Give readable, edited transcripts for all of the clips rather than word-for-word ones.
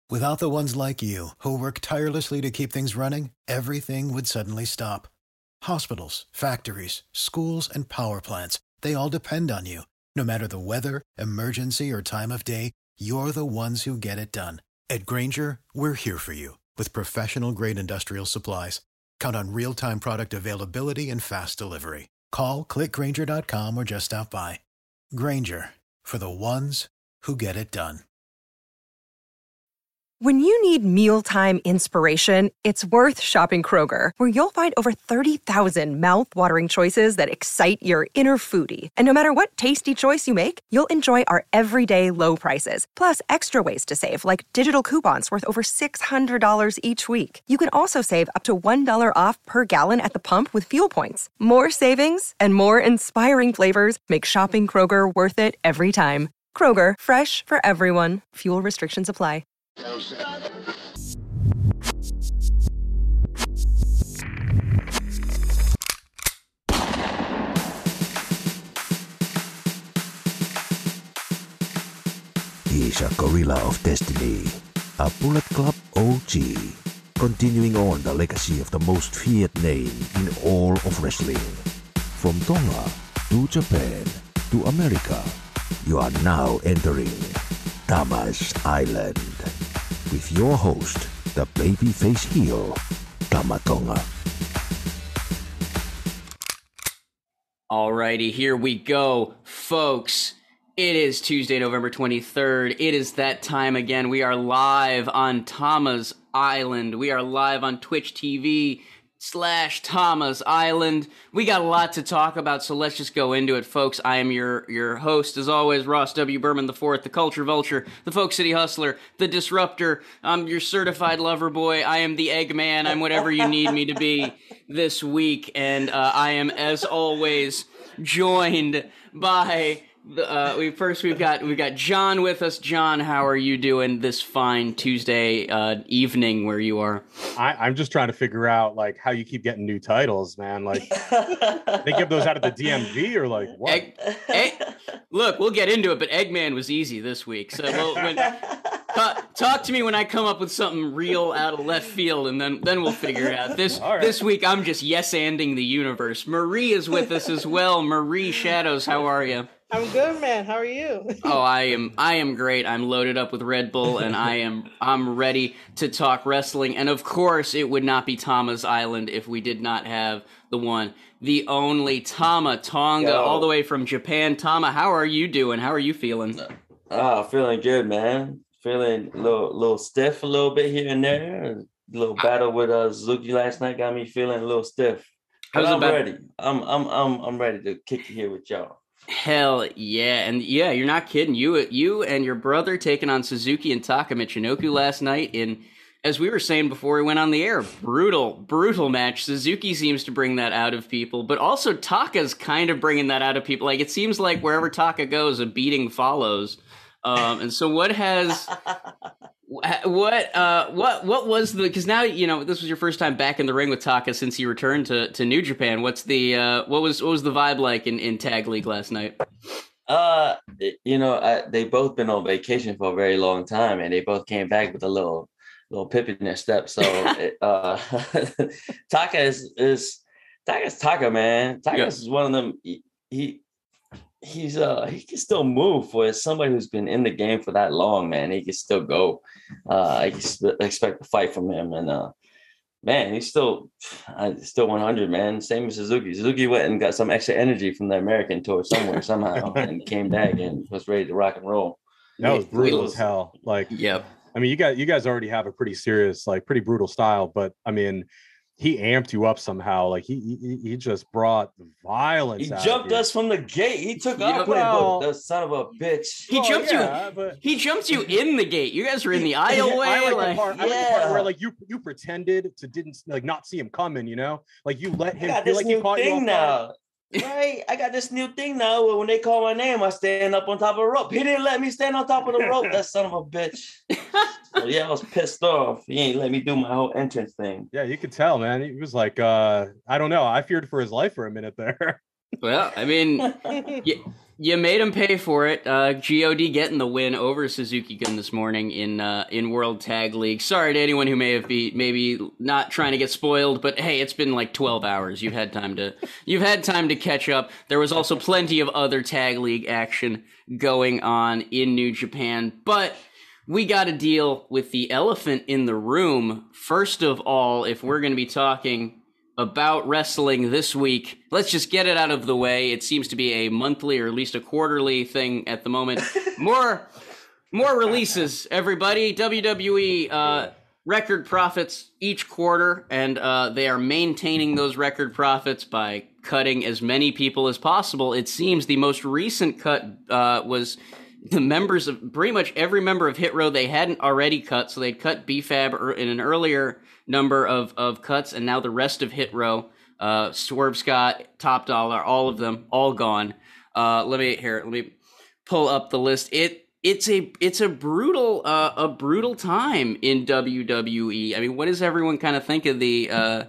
Without the ones like you, who work tirelessly to keep things running, everything would suddenly stop. Hospitals, factories, schools, and power plants, they all depend on you. No matter the weather, emergency, or time of day, you're the ones who get it done. At Grainger, we're here for you with professional-grade industrial supplies. Count on real-time product availability and fast delivery. Call, click Grainger.com, or just stop by. Grainger, for the ones who get it done. When you need mealtime inspiration, it's worth shopping Kroger, where you'll find over 30,000 mouth-watering choices that excite your inner foodie. And no matter what tasty choice you make, you'll enjoy our everyday low prices, plus extra ways to save, like digital coupons worth over $600 each week. You can also save up to $1 off per gallon at the pump with fuel points. More savings and more inspiring flavors make shopping Kroger worth it every time. Kroger, fresh for everyone. Fuel restrictions apply. He's a gorilla of destiny, a Bullet Club OG, continuing on the legacy of the most feared name in all of wrestling. From Tonga to Japan to America, you are now entering Tama's Island with your host, the babyface heel, Tama Tonga. Alrighty, here we go, folks. It is Tuesday, November 23rd. It is that time again. We are live on Tama's Island. We are live on Twitch TV /Tama's Island. We got a lot to talk about, so let's just go into it, folks. I am your host, as always, Ross W. Berman IV, the Culture Vulture, the Folk City Hustler, the Disruptor. I'm your certified lover boy. I am the Eggman. I'm whatever you need me to be this week, and I am, as always, joined by we've got John with us. John, how are you doing this fine Tuesday evening where you are? I'm just trying to figure out like how you keep getting new titles, man. Like they give those out at the DMV or like what? Look, we'll get into it, but Eggman was easy this week. So talk to me when I come up with something real out of left field, and then we'll figure it out. This week I'm just yes-anding the universe. Marie is with us as well. Marie Shadows, how are you? I'm good, man. How are you? Oh, I am great. I'm loaded up with Red Bull, and I'm ready to talk wrestling. And of course, it would not be Tama's Island if we did not have the one, the only Tama Tonga, all the way from Japan. Tama, how are you doing? How are you feeling? Feeling good, man. Feeling a little stiff a little bit here and there. A little battle with Suzuki last night got me feeling a little stiff. But I'm ready. I'm ready to kick it here with y'all. Hell yeah. And yeah, you're not kidding. You and your brother taking on Suzuki and Taka Michinoku last night in, as we were saying before we went on the air, brutal match. Suzuki seems to bring that out of people, but also Taka's kind of bringing that out of people. Like, it seems like wherever Taka goes, a beating follows. And so what was the, because now, you know, this was your first time back in the ring with Taka since he returned to New Japan. What's the what was the vibe like in Tag League last night? They both been on vacation for a very long time, and they both came back with a little pip in their step. So Taka is Taka, man. Taka is one of them. He can still move for somebody who's been in the game for that long, man. He can still go. I expect a fight from him, and man, he's still 100, man. Same as Suzuki. Suzuki went and got some extra energy from the American tour somehow, and came back and was ready to rock and roll. That was brutal as hell. Like, yep. I mean, you guys already have a pretty serious, like, pretty brutal style, but I mean, he amped you up somehow. Like he just brought violence. He jumped us from the gate. He took off. The son of a bitch. He jumped you in the gate. You guys were in the aisleway. I like the part where like you pretended to didn't like not see him coming. You know, like you let him feel like he caught you off guard. Right, I got this new thing now where when they call my name, I stand up on top of a rope. He didn't let me stand on top of the rope. That son of a bitch. So yeah, I was pissed off. He ain't let me do my whole entrance thing. Yeah, you could tell, man. He was like, I don't know. I feared for his life for a minute there. Well, I mean, you made him pay for it. God getting the win over Suzuki-gun this morning in World Tag League. Sorry to anyone who may have maybe not trying to get spoiled, but hey, it's been like 12 hours. You've had time to catch up. There was also plenty of other Tag League action going on in New Japan, but we got to deal with the elephant in the room. First of all, if we're going to be talking about wrestling this week, let's just get it out of the way. It seems to be a monthly or at least a quarterly thing at the moment. More releases, everybody. WWE record profits each quarter, and they are maintaining those record profits by cutting as many people as possible. It seems the most recent cut was the members of pretty much every member of Hit Row they hadn't already cut, so they'd cut BFAB in an earlier number of cuts, and now the rest of Hit Row, Swerve Scott, Top Dollar, all of them, all gone. Let me pull up the list. It's a brutal time in WWE. I mean, what does everyone kind of think of the?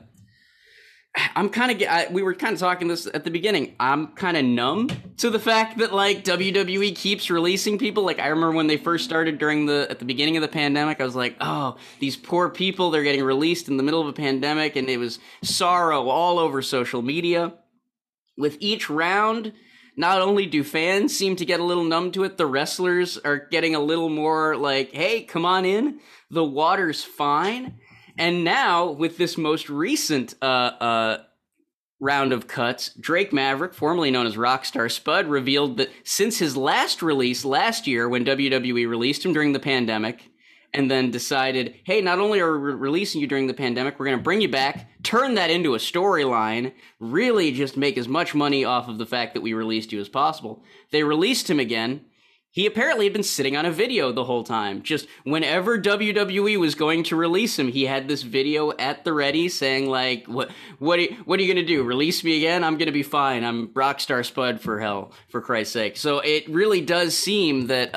We were kind of talking this at the beginning. I'm kind of numb to the fact that like WWE keeps releasing people. Like I remember when they first started at the beginning of the pandemic, I was like, oh, these poor people, they're getting released in the middle of a pandemic, and it was sorrow all over social media. With each round, not only do fans seem to get a little numb to it, the wrestlers are getting a little more like, hey, come on in. The water's fine. And now, with this most recent round of cuts, Drake Maverick, formerly known as Rockstar Spud, revealed that since his last release last year, when WWE released him during the pandemic, and then decided, hey, not only are we releasing you during the pandemic, we're going to bring you back, turn that into a storyline, really just make as much money off of the fact that we released you as possible. They released him again. He apparently had been sitting on a video the whole time. Just whenever WWE was going to release him, he had this video at the ready saying, like, what are you going to do? Release me again? I'm going to be fine. I'm Rockstar Spud for Christ's sake. So it really does seem that,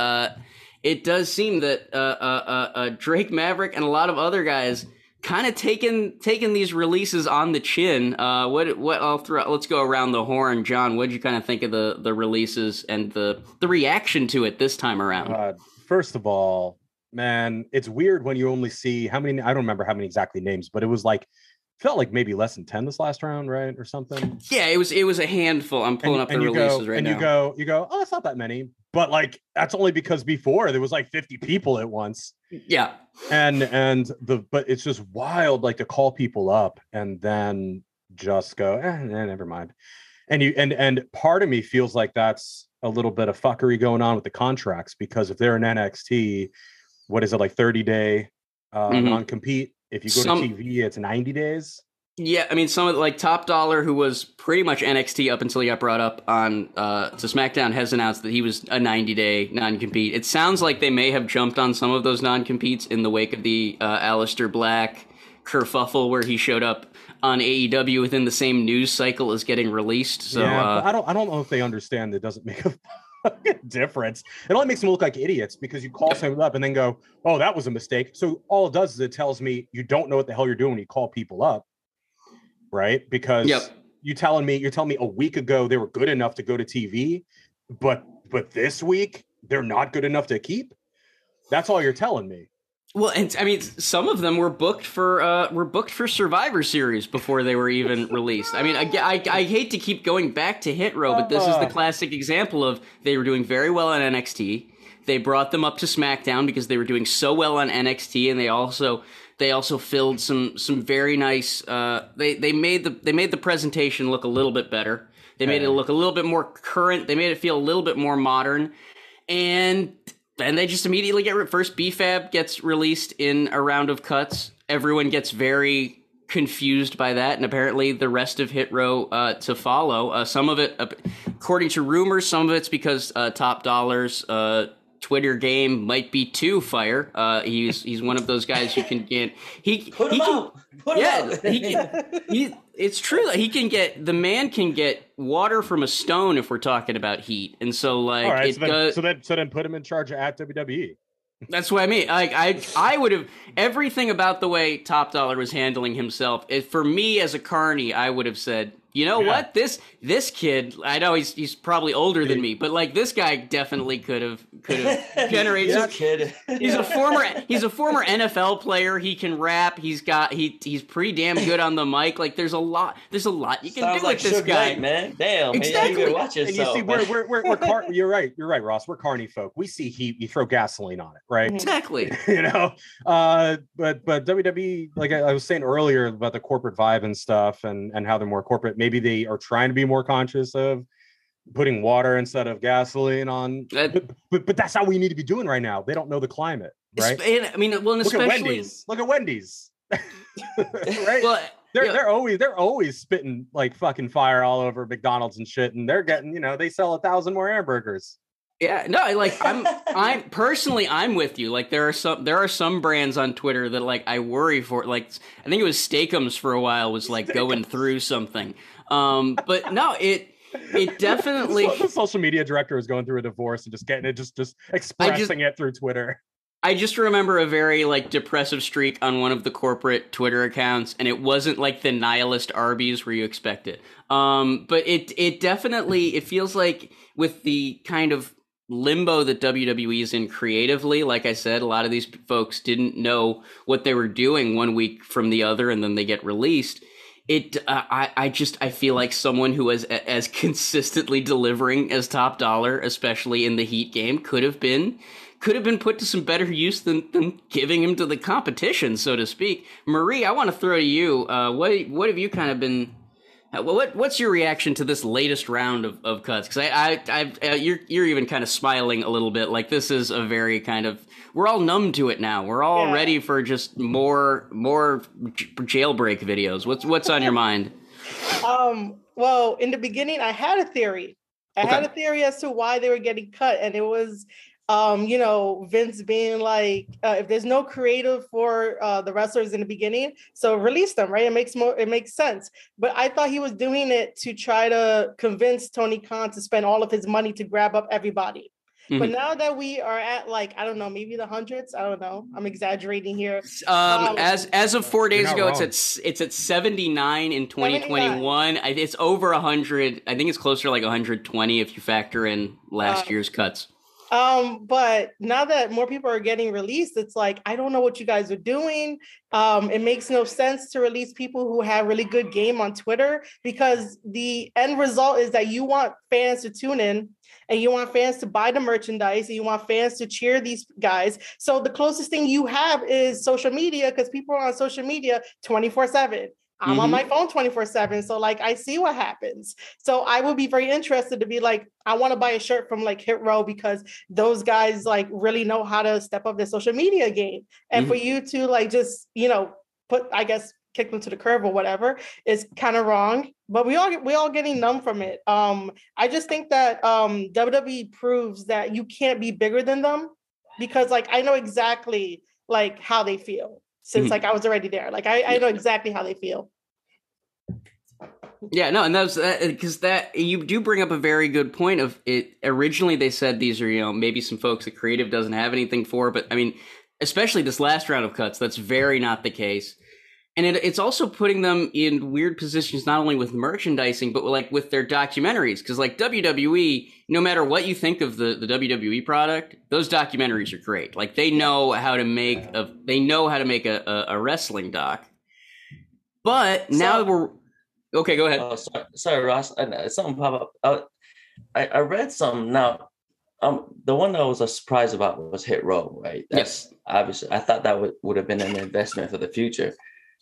Drake Maverick and a lot of other guys kind of taking these releases on the chin. Let's go around the horn. John, what did you kind of think of the releases and the reaction to it this time around? First of all, man, it's weird when you only see how many, I don't remember how many exactly names, but it was like, felt like maybe less than 10 this last round, right? Or something. Yeah, it was a handful. I'm pulling up the releases right now. You go, oh, it's not that many. But like, that's only because before there was like 50 people at once. Yeah. But it's just wild, like to call people up and then just go, never mind. And part of me feels like that's a little bit of fuckery going on with the contracts, because if they're an NXT, what is it, like 30-day non-compete? If you go to TV, it's 90 days. Yeah, I mean, some of like Top Dollar, who was pretty much NXT up until he got brought up on to SmackDown, has announced that he was a 90-day non-compete. It sounds like they may have jumped on some of those non-competes in the wake of the Aleister Black kerfuffle, where he showed up on AEW within the same news cycle as getting released. So yeah, but I don't know if they understand that it doesn't make a difference. It only makes them look like idiots, because you call someone up and then go, oh, that was a mistake. So all it does is it tells me you don't know what the hell you're doing when you call people up. Right? Because you're telling me a week ago they were good enough to go to TV, but this week they're not good enough to keep. That's all you're telling me. Well, and I mean, some of them were booked for Survivor Series before they were even released. I mean, I hate to keep going back to Hit Row, but this is the classic example of they were doing very well on NXT. They brought them up to SmackDown because they were doing so well on NXT, and they also filled some very nice. They made the presentation look a little bit better. They made it look a little bit more current. They made it feel a little bit more modern, and then they just immediately get first. BFAB gets released in a round of cuts. Everyone gets very confused by that, and apparently the rest of Hit Row to follow. Some of it, according to rumors, some of it's because Top Dollar's Twitter game might be too fire. He's one of those guys who can get Put him out. It's true that the man can get water from a stone if we're talking about heat, and so like all right, so then put him in charge at WWE. That's what I mean. I would have everything about the way Top Dollar was handling himself. For me as a carny, I would have said you know what? This kid, I know he's probably older than me, but like this guy definitely could have generated. This kid. He's a former NFL player. He can rap. He's pretty damn good on the mic. Like there's a lot you can Sounds do like with this Suge guy, Knight, man. Damn, exactly. You watch And you yourself. see, we're you're right, Ross. We're carny folk. We see heat, you throw gasoline on it, right? Exactly. But WWE, like I was saying earlier about the corporate vibe and stuff, and how they're more corporate. Maybe they are trying to be more conscious of putting water instead of gasoline on. But that's how we need to be doing right now. They don't know the climate, right? I mean, well, and Look at Wendy's. Right? Well, they're always spitting like fucking fire all over McDonald's and shit, and they're getting, they sell 1,000 more hamburgers. Yeah, no, like I'm personally, I'm with you. Like there are some brands on Twitter that like I worry for. Like I think it was Steakums for a while was like going through something. But no, it definitely. The social media director was going through a divorce and just getting it, just expressing it through Twitter. I just remember a very like depressive streak on one of the corporate Twitter accounts, and it wasn't like the nihilist Arby's where you expect it. But it definitely, it feels like with the kind of limbo that WWE is in creatively, like I said, a lot of these folks didn't know what they were doing one week from the other, and then they get released. I feel like someone who was as consistently delivering as Top Dollar, especially in the Heat game, could have been put to some better use than giving him to the competition, so to speak. Marie, I want to throw to you. What have you kind of been? What's your reaction to this latest round of cuts? Because you're even kind of smiling a little bit. Like this is a very kind of, we're all numb to it now. We're all ready for just more jailbreak videos. What's on your mind? Well, in the beginning, I had a theory. I had a theory as to why they were getting cut, and it was Vince being like, if there's no creative for the wrestlers in the beginning, so release them, right? It makes sense. But I thought he was doing it to try to convince Tony Khan to spend all of his money to grab up everybody. Mm-hmm. But now that we are at like, I don't know, maybe the hundreds, I don't know, I'm exaggerating here. As of 4 days ago, it's at 79 in 2021. 79. It's over 100. I think it's closer to like 120 if you factor in last year's cuts. But now that more people are getting released, it's like, I don't know what you guys are doing. It makes no sense to release people who have really good game on Twitter, because the end result is that you want fans to tune in and you want fans to buy the merchandise and you want fans to cheer these guys. So the closest thing you have is social media, because people are on social media 24/7. I'm on my phone 24/7. So like, I see what happens. So I would be very interested to be like, I want to buy a shirt from like Hit Row, because those guys like really know how to step up their social media game. And for you to like, just, kick them to the curb or whatever is kind of wrong, but we all getting numb from it. I just think that WWE proves that you can't be bigger than them, because like, I know exactly like how they feel. Since like I was already there, like I know exactly how they feel. Yeah, no, and that's because that you do bring up a very good point of it. Originally, they said these are maybe some folks that creative doesn't have anything for, but I mean, especially this last round of cuts, that's very not the case. And it's also putting them in weird positions, not only with merchandising, but like with their documentaries. Because like WWE, no matter what you think of the WWE product, those documentaries are great. Like they know how to make a wrestling doc. But now we're okay. Go ahead. Oh, sorry, Ross. Something pop up. I read some now. The one that I was surprised about was Hit Row, right? That's obviously, I thought that would have been an investment for the future.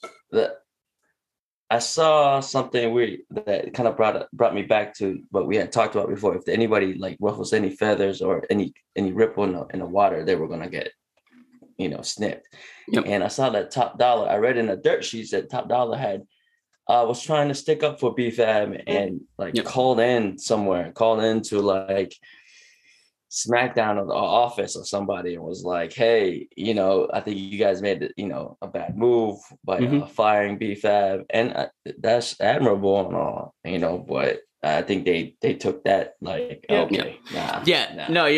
I saw something weird that kind of brought me back to what we had talked about before. If anybody like ruffles any feathers or any ripple in the water, they were gonna get snipped. Yep. And I saw that Top Dollar. I read in the dirt sheets that Top Dollar had was trying to stick up for BFAB and called into like SmackDown or the office or somebody and was like, hey, I think you guys made a bad move by firing BFAB, and that's admirable and all, but I think they took that like, okay, no,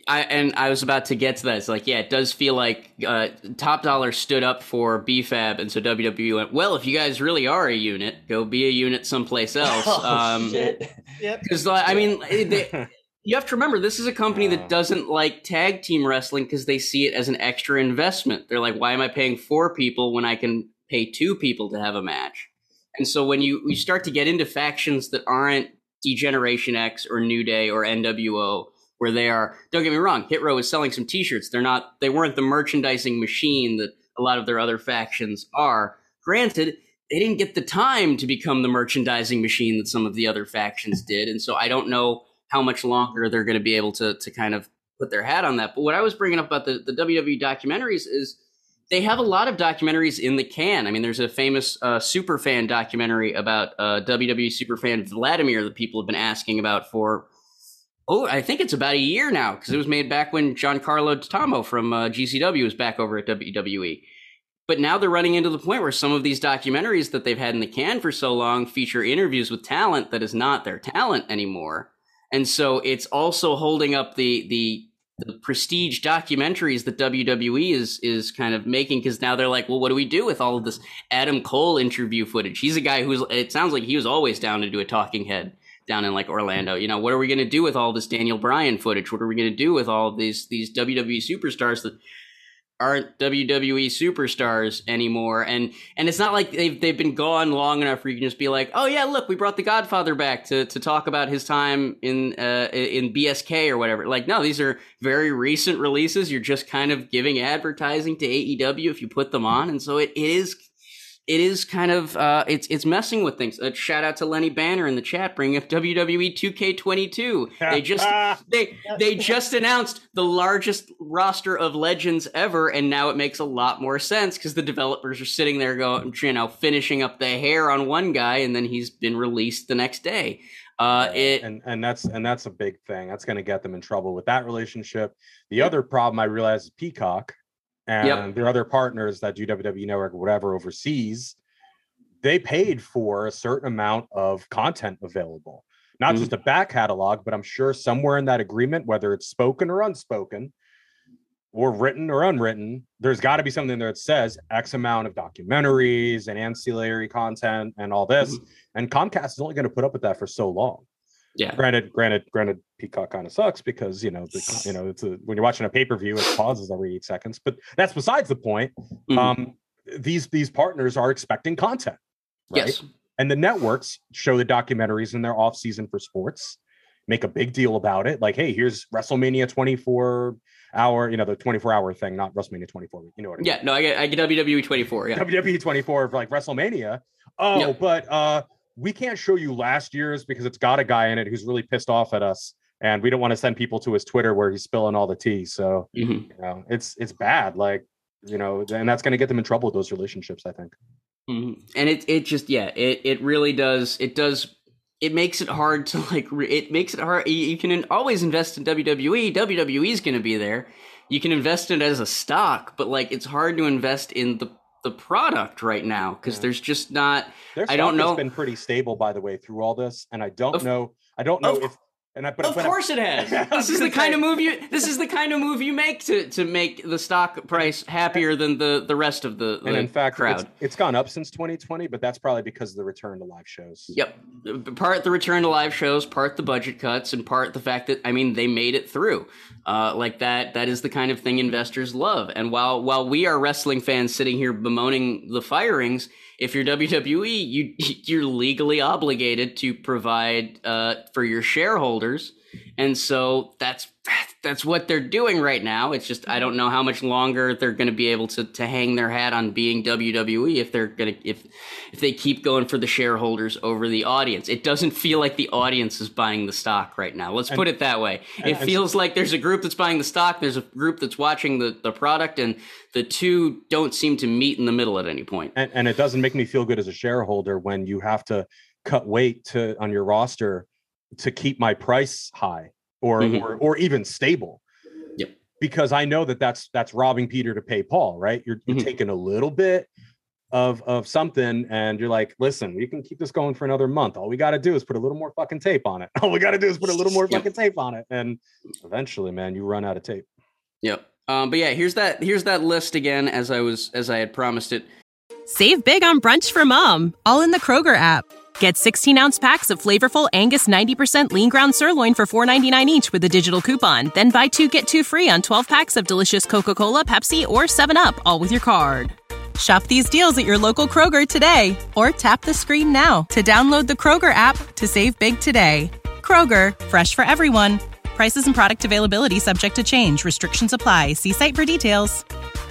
I was about to get to that. It's like, yeah, it does feel like Top Dollar stood up for BFAB, and so WWE went, well, if you guys really are a unit, go be a unit someplace else. Shit. Yep. Because I mean, you have to remember, this is a company that doesn't like tag team wrestling because they see it as an extra investment. They're like, why am I paying 4 people when I can pay 2 people to have a match? And so when you start to get into factions that aren't Degeneration X or New Day or NWO, where they are, don't get me wrong, Hit Row is selling some t-shirts. They weren't the merchandising machine that a lot of their other factions are. Granted, they didn't get the time to become the merchandising machine that some of the other factions did. And so I don't know how much longer they're going to be able to kind of put their hat on that. But what I was bringing up about the WWE documentaries is they have a lot of documentaries in the can. I mean, there's a famous superfan documentary about WWE superfan Vladimir that people have been asking about for, I think it's about a year now, because it was made back when Giancarlo Tamo from GCW was back over at WWE. But now they're running into the point where some of these documentaries that they've had in the can for so long feature interviews with talent that is not their talent anymore. And so it's also holding up the prestige documentaries that WWE is kind of making, because now they're like, well, what do we do with all of this Adam Cole interview footage? He's a guy it sounds like he was always down to do a talking head down in like Orlando. You know, what are we going to do with all this Daniel Bryan footage? What are we going to do with all of these WWE superstars that aren't WWE superstars anymore? And it's not like they've been gone long enough where you can just be like, oh yeah, look, we brought the Godfather back to talk about his time in BSK or whatever. Like, no, these are very recent releases. You're just kind of giving advertising to AEW if you put them on. And so it is kind of it's messing with things. Shout out to Lenny Banner in the chat bringing up WWE 2K22. They just announced the largest roster of legends ever, and now it makes a lot more sense because the developers are sitting there going, finishing up the hair on one guy, and then he's been released the next day. And that's a big thing. That's going to get them in trouble with that relationship. The other problem I realize is Peacock. And their other partners that do WWE Network or whatever overseas, they paid for a certain amount of content available. Not just a back catalog, but I'm sure somewhere in that agreement, whether it's spoken or unspoken, or written or unwritten, there's got to be something there that says X amount of documentaries and ancillary content and all this. And Comcast is only going to put up with that for so long. Yeah. Granted, Peacock kind of sucks because it's when you're watching a pay-per-view, it pauses every 8 seconds. But that's besides the point. These partners are expecting content, right? Yes. And the networks show the documentaries in their off season for sports, make a big deal about it. Like, hey, here's WrestleMania 24-hour, the 24-hour thing, not WrestleMania 24. You know what I mean? Yeah. No, I get WWE 24. Yeah. WWE 24 for like WrestleMania. But we can't show you last year's because it's got a guy in it who's really pissed off at us, and we don't want to send people to his Twitter where he's spilling all the tea. So it's bad, and that's going to get them in trouble with those relationships, I think. And it really does. It makes it hard to it makes it hard. You can always invest in WWE. WWE is going to be there. You can invest in it as a stock, but it's hard to invest in the product right now because there's just not. I don't know. It's been pretty stable, by the way, through all this, and I don't know if. Of course it has. This is the kind of move you make to make the stock price happier than the rest of the and in fact crowd. It's gone up since 2020, but that's probably because of the return to live shows. Yep, part the return to live shows, part the budget cuts, and part the fact that they made it through. That is the kind of thing investors love. And while we are wrestling fans sitting here bemoaning the firings, if you're WWE, you're legally obligated to provide for your shareholders, and so that's what they're doing right now. It's just I don't know how much longer they're going to be able to hang their hat on being WWE if they keep going for the shareholders over the audience. It doesn't feel like the audience is buying the stock right now. Let's put it that way. It feels like there's a group that's buying the stock, there's a group that's watching the product, and the two don't seem to meet in the middle at any point. And it doesn't make me feel good as a shareholder when you have to cut weight on your roster to keep my price high or even stable. Yep. Because I know that's robbing Peter to pay Paul, right? You're taking a little bit of something, and you're like, listen, we can keep this going for another month. All we got to do is put a little more fucking tape on it. All we got to do is put a little more fucking tape on it, and eventually, man, you run out of tape. Yep. But yeah, here's that list again, as I had promised it. Save big on brunch for mom, all in the Kroger app. Get 16-ounce packs of flavorful Angus 90% lean ground sirloin for $4.99 each with a digital coupon. Then buy 2, get 2 free on 12 packs of delicious Coca-Cola, Pepsi, or 7-Up, all with your card. Shop these deals at your local Kroger today, or tap the screen now to download the Kroger app to save big today. Kroger, fresh for everyone. Prices and product availability subject to change. Restrictions apply. See site for details.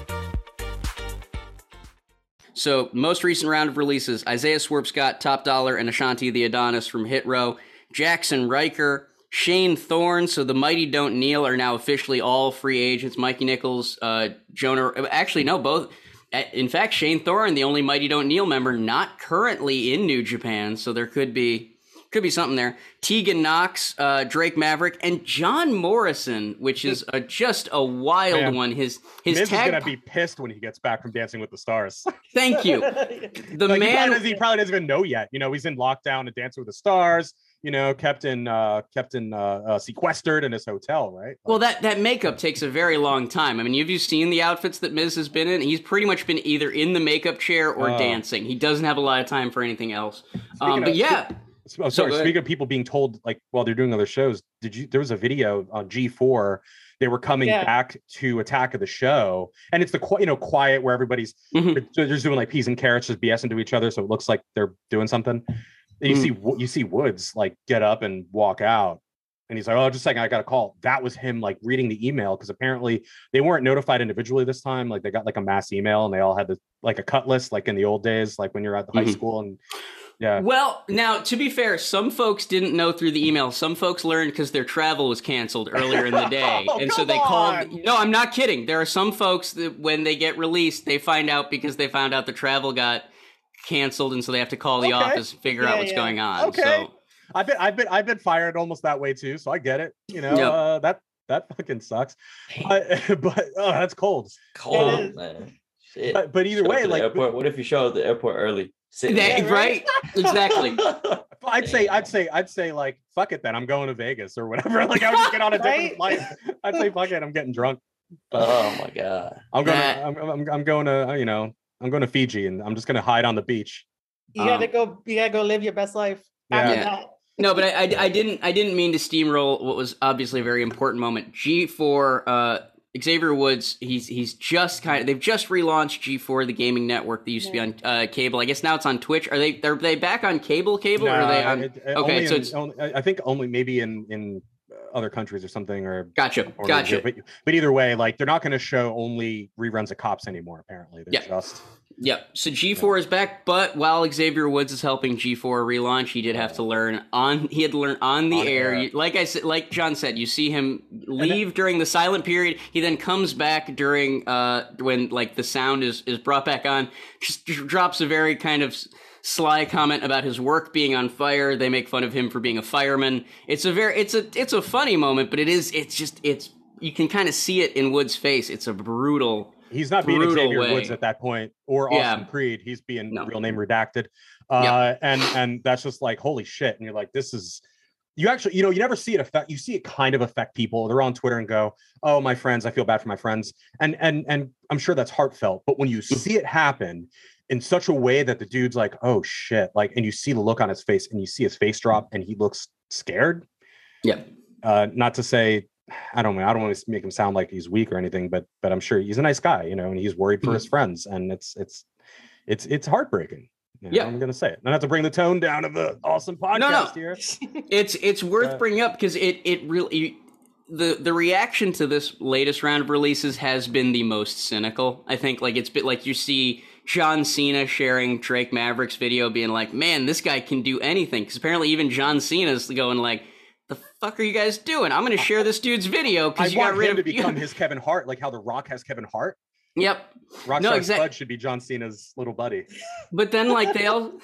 So, most recent round of releases, Isaiah Swerve-Scott, Top Dollar, and Ashanti the Adonis from Hit Row, Jackson Riker, Shane Thorne, so the Mighty Don't Kneel are now officially all free agents. Mikey Nichols, Jonah, actually, no, both. In fact, Shane Thorne, the only Mighty Don't Kneel member, not currently in New Japan, so there could be something there. Tegan Knox, Drake Maverick, and John Morrison, which is just a wild one. His Miz is tag gonna be pissed when he gets back from Dancing with the Stars. Thank you. The like, man he probably doesn't even know yet. You know, he's in lockdown at Dancing with the Stars. You know, kept sequestered in his hotel, right? Well, that makeup takes a very long time. I mean, have you seen the outfits that Miz has been in? He's pretty much been either in the makeup chair or dancing. He doesn't have a lot of time for anything else. But yeah. Speaking of people being told, like, while they're doing other shows, there was a video on G4. They were coming back to Attack of the Show, and it's the quiet where everybody's they're just doing like peas and carrots, just BSing to each other, so it looks like they're doing something. And you see Woods like get up and walk out, and he's like, "Oh, just a second, I got a call." That was him like reading the email, because apparently they weren't notified individually this time. Like they got like a mass email, and they all had like a cut list, like in the old days, like when you're at the high school and. Yeah. Well, now, to be fair, some folks didn't know through the email. Some folks learned because their travel was canceled earlier in the day. And so they called. No, I'm not kidding. There are some folks that when they get released, they find out because they found out the travel got canceled. And so they have to call the office, figure out what's going on. Okay. So I've been fired almost that way, too. So I get it. You know, that fucking sucks. But that's cold. Cold, man. Shit. But either way, like, airport. What if you show up at the airport early? Right? Exactly. I'd say like, fuck it then. I'm going to Vegas or whatever. Like I would just get on a different flight. I'd say fuck it. I'm getting drunk. Oh my god. I'm going to Fiji, and I'm just gonna hide on the beach. You gotta go live your best life after that. No, but I didn't mean to steamroll what was obviously a very important moment. G4, Xavier Woods, they've just relaunched G4, the gaming network that used to be on cable. I guess now it's on Twitch. Are they back on cable? No, or are they on? I think only maybe in other countries or something. Or gotcha. But either way, like they're not going to show only reruns of Cops anymore. Apparently, they're just. Yep. So G4 is back, but while Xavier Woods is helping G4 relaunch, he did have to learn on the air. Like I said, like John said, you see him leave during the silent period. He then comes back during when like the sound is brought back on. Just drops a very kind of sly comment about his work being on fire. They make fun of him for being a fireman. It's a funny moment, but it's you can kind of see it in Woods' face. It's a brutal. He's not being Xavier Woods at that point, or Austin Creed. He's being real name redacted. And that's just like, holy shit. And you're like, this is, you actually, you never see it affect, you see it kind of affect people. They're on Twitter and go, oh, my friends, I feel bad for my friends. And I'm sure that's heartfelt, but when you see it happen in such a way that the dude's like, oh shit, like, and you see the look on his face and you see his face drop and he looks scared. Yeah. Not to say, I don't want to make him sound like he's weak or anything, but I'm sure he's a nice guy, and he's worried for his friends, and it's heartbreaking. I'm gonna say it. I have to bring the tone down of the awesome podcast here. It's worth bringing up because it really the reaction to this latest round of releases has been the most cynical. I think like it's been like you see John Cena sharing Drake Maverick's video, being like, "Man, this guy can do anything." Because apparently even John Cena's going like, the fuck are you guys doing? I'm going to share this dude's video because you got rid of him to become his Kevin Hart, like how The Rock has Kevin Hart. Yep. Rockstar Spud should be John Cena's little buddy. But then, like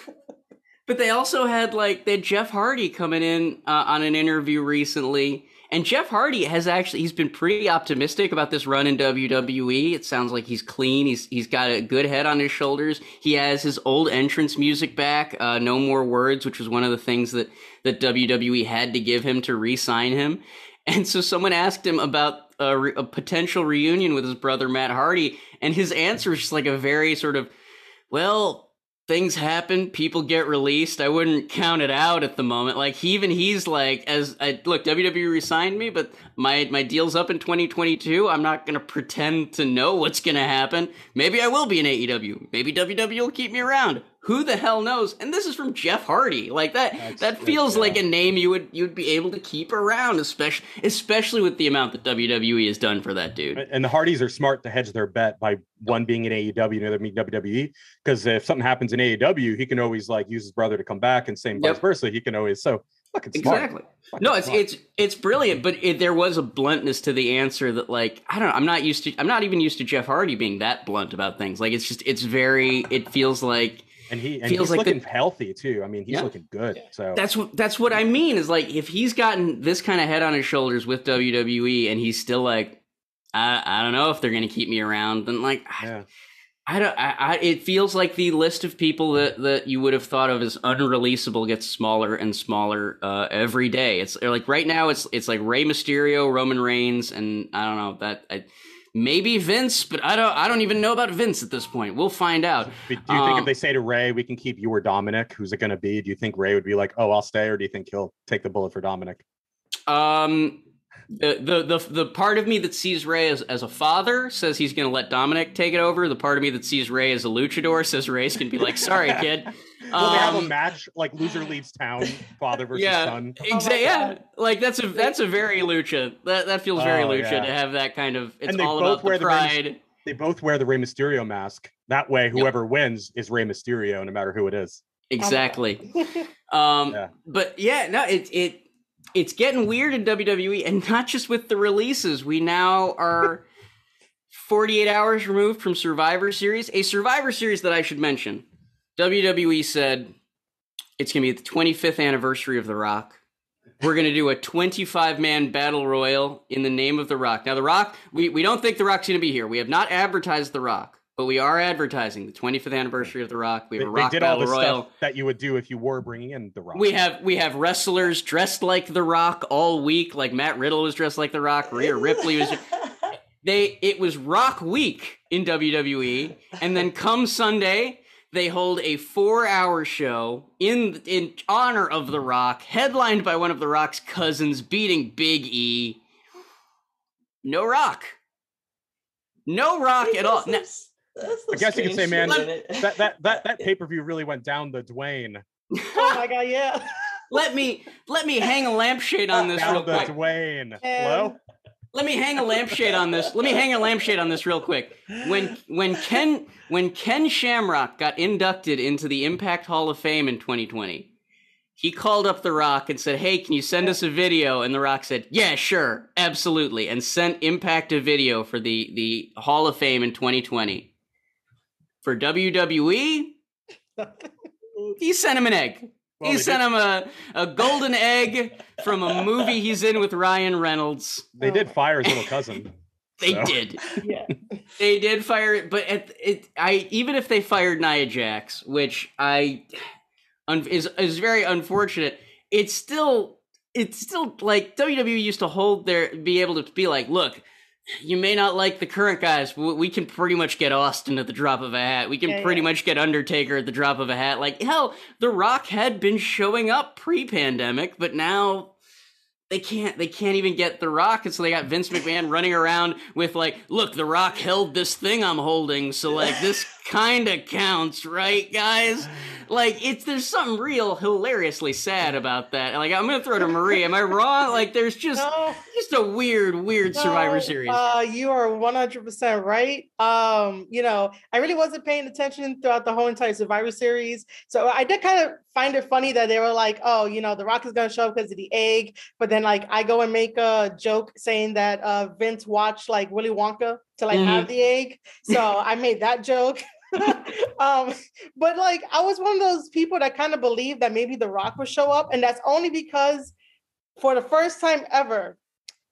they also had like they had Jeff Hardy coming in on an interview recently, And Jeff Hardy he's been pretty optimistic about this run in WWE. It sounds like he's clean. He's got a good head on his shoulders. He has his old entrance music back, No More Words, which was one of the things that WWE had to give him to re-sign him. And so someone asked him about a potential reunion with his brother Matt Hardy, and his answer was just like a very sort of, well, things happen, people get released. I wouldn't count it out at the moment. Like he's like, look, WWE re-signed me, but my deal's up in 2022. I'm not going to pretend to know what's going to happen. Maybe I will be in AEW. Maybe WWE will keep me around. Who the hell knows? And this is from Jeff Hardy. Like that feels like a name you'd be able to keep around, especially with the amount that WWE has done for that dude. And the Hardys are smart to hedge their bet by one being in AEW and the other being WWE, because if something happens in AEW, he can always like use his brother to come back, and same vice versa. He can always fucking smart. Exactly. No, it's brilliant, but there was a bluntness to the answer that, like, I don't know. I'm not even used to Jeff Hardy being that blunt about things. Like it feels like. And he's like looking healthy too. I mean, he's looking good. So that's what I mean is, like, if he's gotten this kind of head on his shoulders with WWE and he's still like, I don't know if they're going to keep me around, then like, it feels like the list of people that you would have thought of as unreleasable gets smaller and smaller every day. It's like right now it's like Rey Mysterio, Roman Reigns, and I don't know maybe Vince, but I don't even know about Vince at this point. We'll find out. Do you think if they say to Rey, we can keep you or Dominic, who's it going to be? Do you think Rey would be like, oh, I'll stay, or do you think he'll take the bullet for Dominic? The part of me that sees Rey as a father says he's going to let Dominic take it over. The part of me that sees Rey as a luchador says Rey's going to be like, sorry, kid. Will they have a match like loser leaves town, father versus son? Exactly. Yeah, like that's a very lucha. That feels very lucha to have that kind of. It's all about the pride. They both wear the Rey Mysterio mask. That way, whoever wins is Rey Mysterio, no matter who it is. Exactly. But yeah, no, it's getting weird in WWE, and not just with the releases. We now are 48 hours removed from Survivor Series, a Survivor Series that I should mention. WWE said it's going to be the 25th anniversary of The Rock. We're going to do a 25-man battle royal in the name of The Rock. Now, The Rock, we don't think The Rock's going to be here. We have not advertised The Rock, but we are advertising the 25th anniversary of The Rock. We have a Rock battle royal stuff that you would do if you were bringing in The Rock. We have wrestlers dressed like The Rock all week. Like Matt Riddle was dressed like The Rock. Rhea Ripley was. It was Rock Week in WWE, and then come Sunday, they hold a 4-hour show in honor of The Rock, headlined by one of The Rock's cousins beating Big E. No Rock. No Rock at all. Now, I guess you could say, man, that pay-per-view really went down the Dwayne. Oh my god, yeah. Let me hang a lampshade on this real quick. Dwayne. Hello? Let me hang a lampshade on this. Real quick. When Ken Shamrock got inducted into the Impact Hall of Fame in 2020, he called up The Rock and said, "Hey, can you send us a video?" And The Rock said, "Yeah, sure, absolutely," and sent Impact a video for the Hall of Fame in 2020. For WWE, he sent him an egg. Well, he sent him a golden egg from a movie he's in with Ryan Reynolds. They did fire his little cousin. They did. Yeah. They did fire it, but even if they fired Nia Jax, which is very unfortunate, it's still like WWE used to be able to be like, look, you may not like the current guys, but we can pretty much get Austin at the drop of a hat. We can pretty much get Undertaker at the drop of a hat. Like, hell, The Rock had been showing up pre-pandemic, but now they can't even get The Rock, and so they got Vince McMahon running around with like, look, The Rock held this thing I'm holding, so like this kind of counts, right, guys? Like, there's something real hilariously sad about that. Like, I'm gonna throw to Marie. Am I wrong? Like, there's just a weird Survivor Series. You are 100% right. I really wasn't paying attention throughout the whole entire Survivor Series, so I did kind of find it funny that they were like, oh, The Rock is gonna show up because of the egg, but then like I go and make a joke saying that Vince watched like Willy Wonka to like have the egg, so I made that joke. But like I was one of those people that kind of believed that maybe The Rock would show up, and that's only because for the first time ever,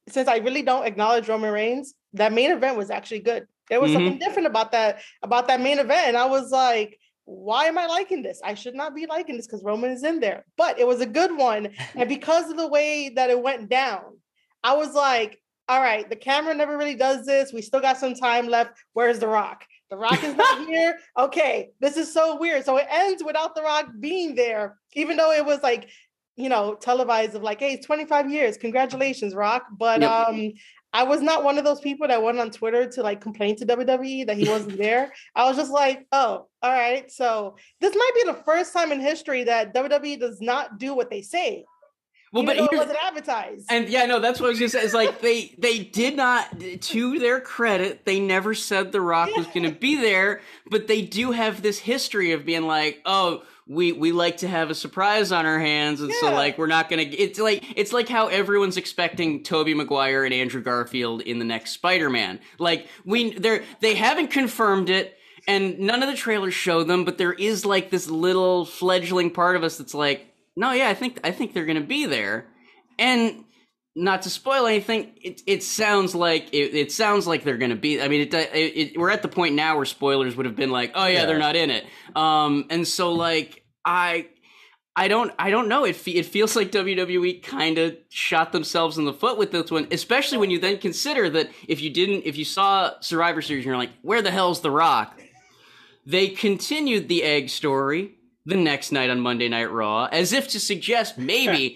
since I really don't acknowledge Roman Reigns, that main event was actually good. There was something different about that main event. And I was like, why am I liking this? I should not be liking this because Roman is in there. But it was a good one. And because of the way that it went down, I was like, all right, the camera never really does this. We still got some time left. Where's The Rock? The Rock is not here. Okay, this is so weird. So it ends without The Rock being there, even though it was like, televised of like, hey, it's 25 years. Congratulations, Rock. But I was not one of those people that went on Twitter to like complain to WWE that he wasn't there. I was just like, oh, all right. So this might be the first time in history that WWE does not do what they say. Well, but it wasn't advertised. And that's what I was gonna say. It's like they did not, to their credit, they never said The Rock was gonna be there, but they do have this history of being like, oh, we like to have a surprise on our hands, and so like we're not gonna. It's like how everyone's expecting Tobey Maguire and Andrew Garfield in the next Spider-Man. Like they haven't confirmed it, and none of the trailers show them, but there is like this little fledgling part of us that's like, no, yeah, I think they're gonna be there, and not to spoil anything, it sounds like it sounds like they're gonna be. I mean, we're at the point now where spoilers would have been like, oh yeah, they're not in it, and so like I don't know. It feels like WWE kind of shot themselves in the foot with this one, especially when you then consider that if you saw Survivor Series and you're like, where the hell's The Rock? They continued the egg story the next night on Monday Night Raw, as if to suggest maybe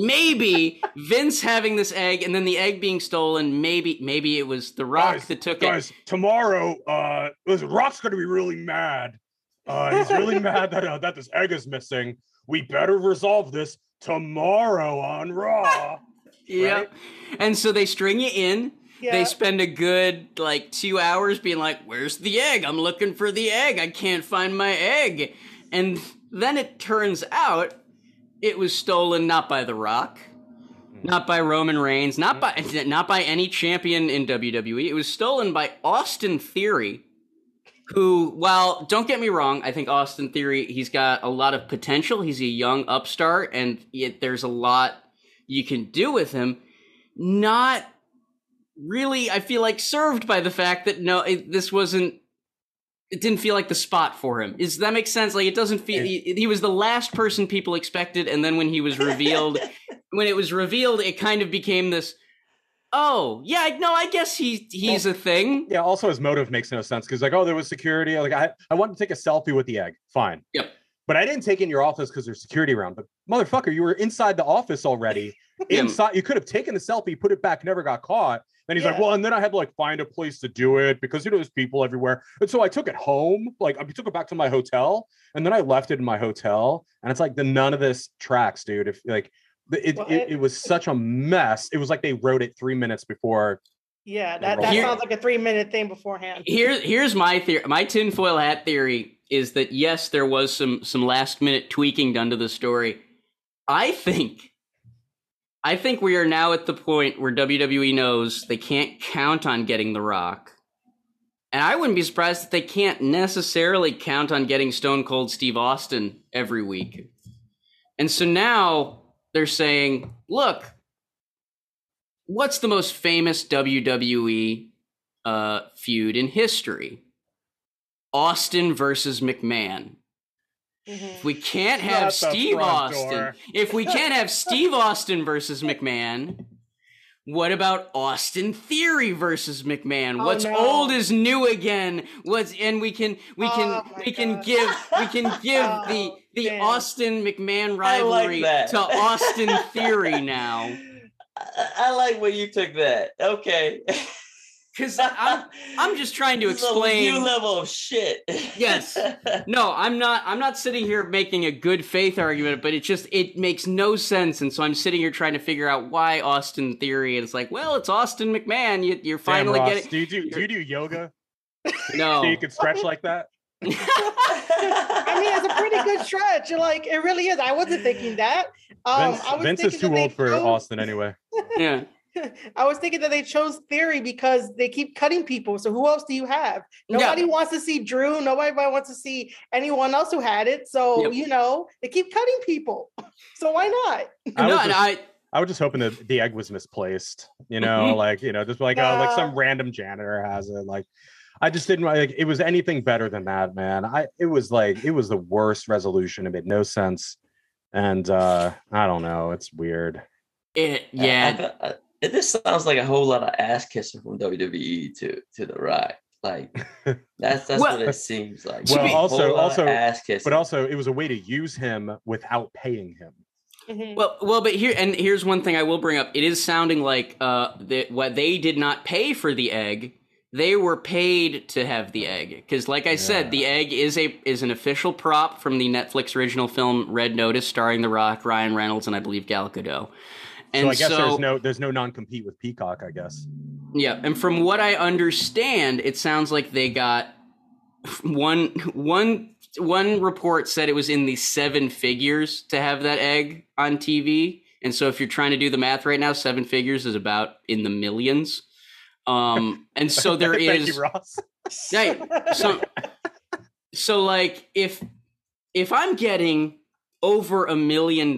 Vince having this egg and then the egg being stolen, maybe it was The Rock that took it. Guys, tomorrow, listen, Rock's going to be really mad. He's really mad that this egg is missing. We better resolve this tomorrow on Raw. Yeah. Right? And so they string you in. Yeah. They spend a good, 2 hours being like, where's the egg? I'm looking for the egg. I can't find my egg. And then it turns out it was stolen not by The Rock, not by Roman Reigns, not by any champion in WWE. It was stolen by Austin Theory, who, while don't get me wrong, I think Austin Theory, he's got a lot of potential. He's a young upstart, and there's a lot you can do with him. Not really, I feel like, served by the fact that it didn't feel like the spot for him. Does that make sense? Like, it doesn't feel, he was the last person people expected, and then when he was revealed, it kind of became this, oh, yeah, no, I guess he's a thing. Yeah, also his motive makes no sense, because there was security. Like, I wanted to take a selfie with the egg. Fine. Yep. But I didn't take it in your office because there's security around. But motherfucker, you were inside the office already. Inside, you could have taken the selfie, put it back, never got caught. Then he's like, well, and then I had to find a place to do it because there's people everywhere. And so I took it home, I took it back to my hotel, and then I left it in my hotel. And it's like none of this tracks, dude. If it was such a mess. It was like they wrote it 3 minutes before. Yeah, that sounds like a 3-minute thing beforehand. Here's my theory. My tinfoil hat theory is that yes, there was some last minute tweaking done to the story. I think we are now at the point where WWE knows they can't count on getting The Rock. And I wouldn't be surprised if they can't necessarily count on getting Stone Cold Steve Austin every week. And so now they're saying, look, what's the most famous WWE feud in history? Austin versus McMahon. If we can't have Steve Austin versus McMahon, what about Austin Theory versus McMahon? What's old is new again. We can give the Austin McMahon rivalry to Austin Theory now. I like where you took that. Okay. Because I'm just trying to explain a new level of shit. Yes. No, I'm not sitting here making a good faith argument, but it makes no sense. And so I'm sitting here trying to figure out why Austin Theory. And it's like, well, it's Austin McMahon. You're finally getting. Do you do yoga? No. So you can stretch like that? I mean, it's a pretty good stretch. It really is. I wasn't thinking that. Vince is too old for Austin anyway. Yeah. I was thinking that they chose Theory because they keep cutting people. So who else do you have? Nobody wants to see Drew. Nobody wants to see anyone else who had it. So, they keep cutting people. So why not? I was just hoping that the egg was misplaced, you know, like, you know, just like like some random janitor has it. Like, I just didn't like it was anything better than that, man. It was the worst resolution. It made no sense. And I don't know. It's weird. This sounds like a whole lot of ass kissing from WWE to The Rock. Like that's what it seems like. Well, also ass kissing. But also it was a way to use him without paying him. Mm-hmm. Well, but here's one thing I will bring up. It is sounding like what they did not pay for the egg. They were paid to have the egg because, like I said, the egg is an official prop from the Netflix original film Red Notice, starring The Rock, Ryan Reynolds, and I believe Gal Gadot. And so I guess there's no non-compete with Peacock, I guess. Yeah, and from what I understand, it sounds like they got one report said it was in the 7 figures to have that egg on TV, and so if you're trying to do the math right now, 7 figures is about in the millions. And so there is. Thank you, Ross. Right. So like if I'm getting over $1 million.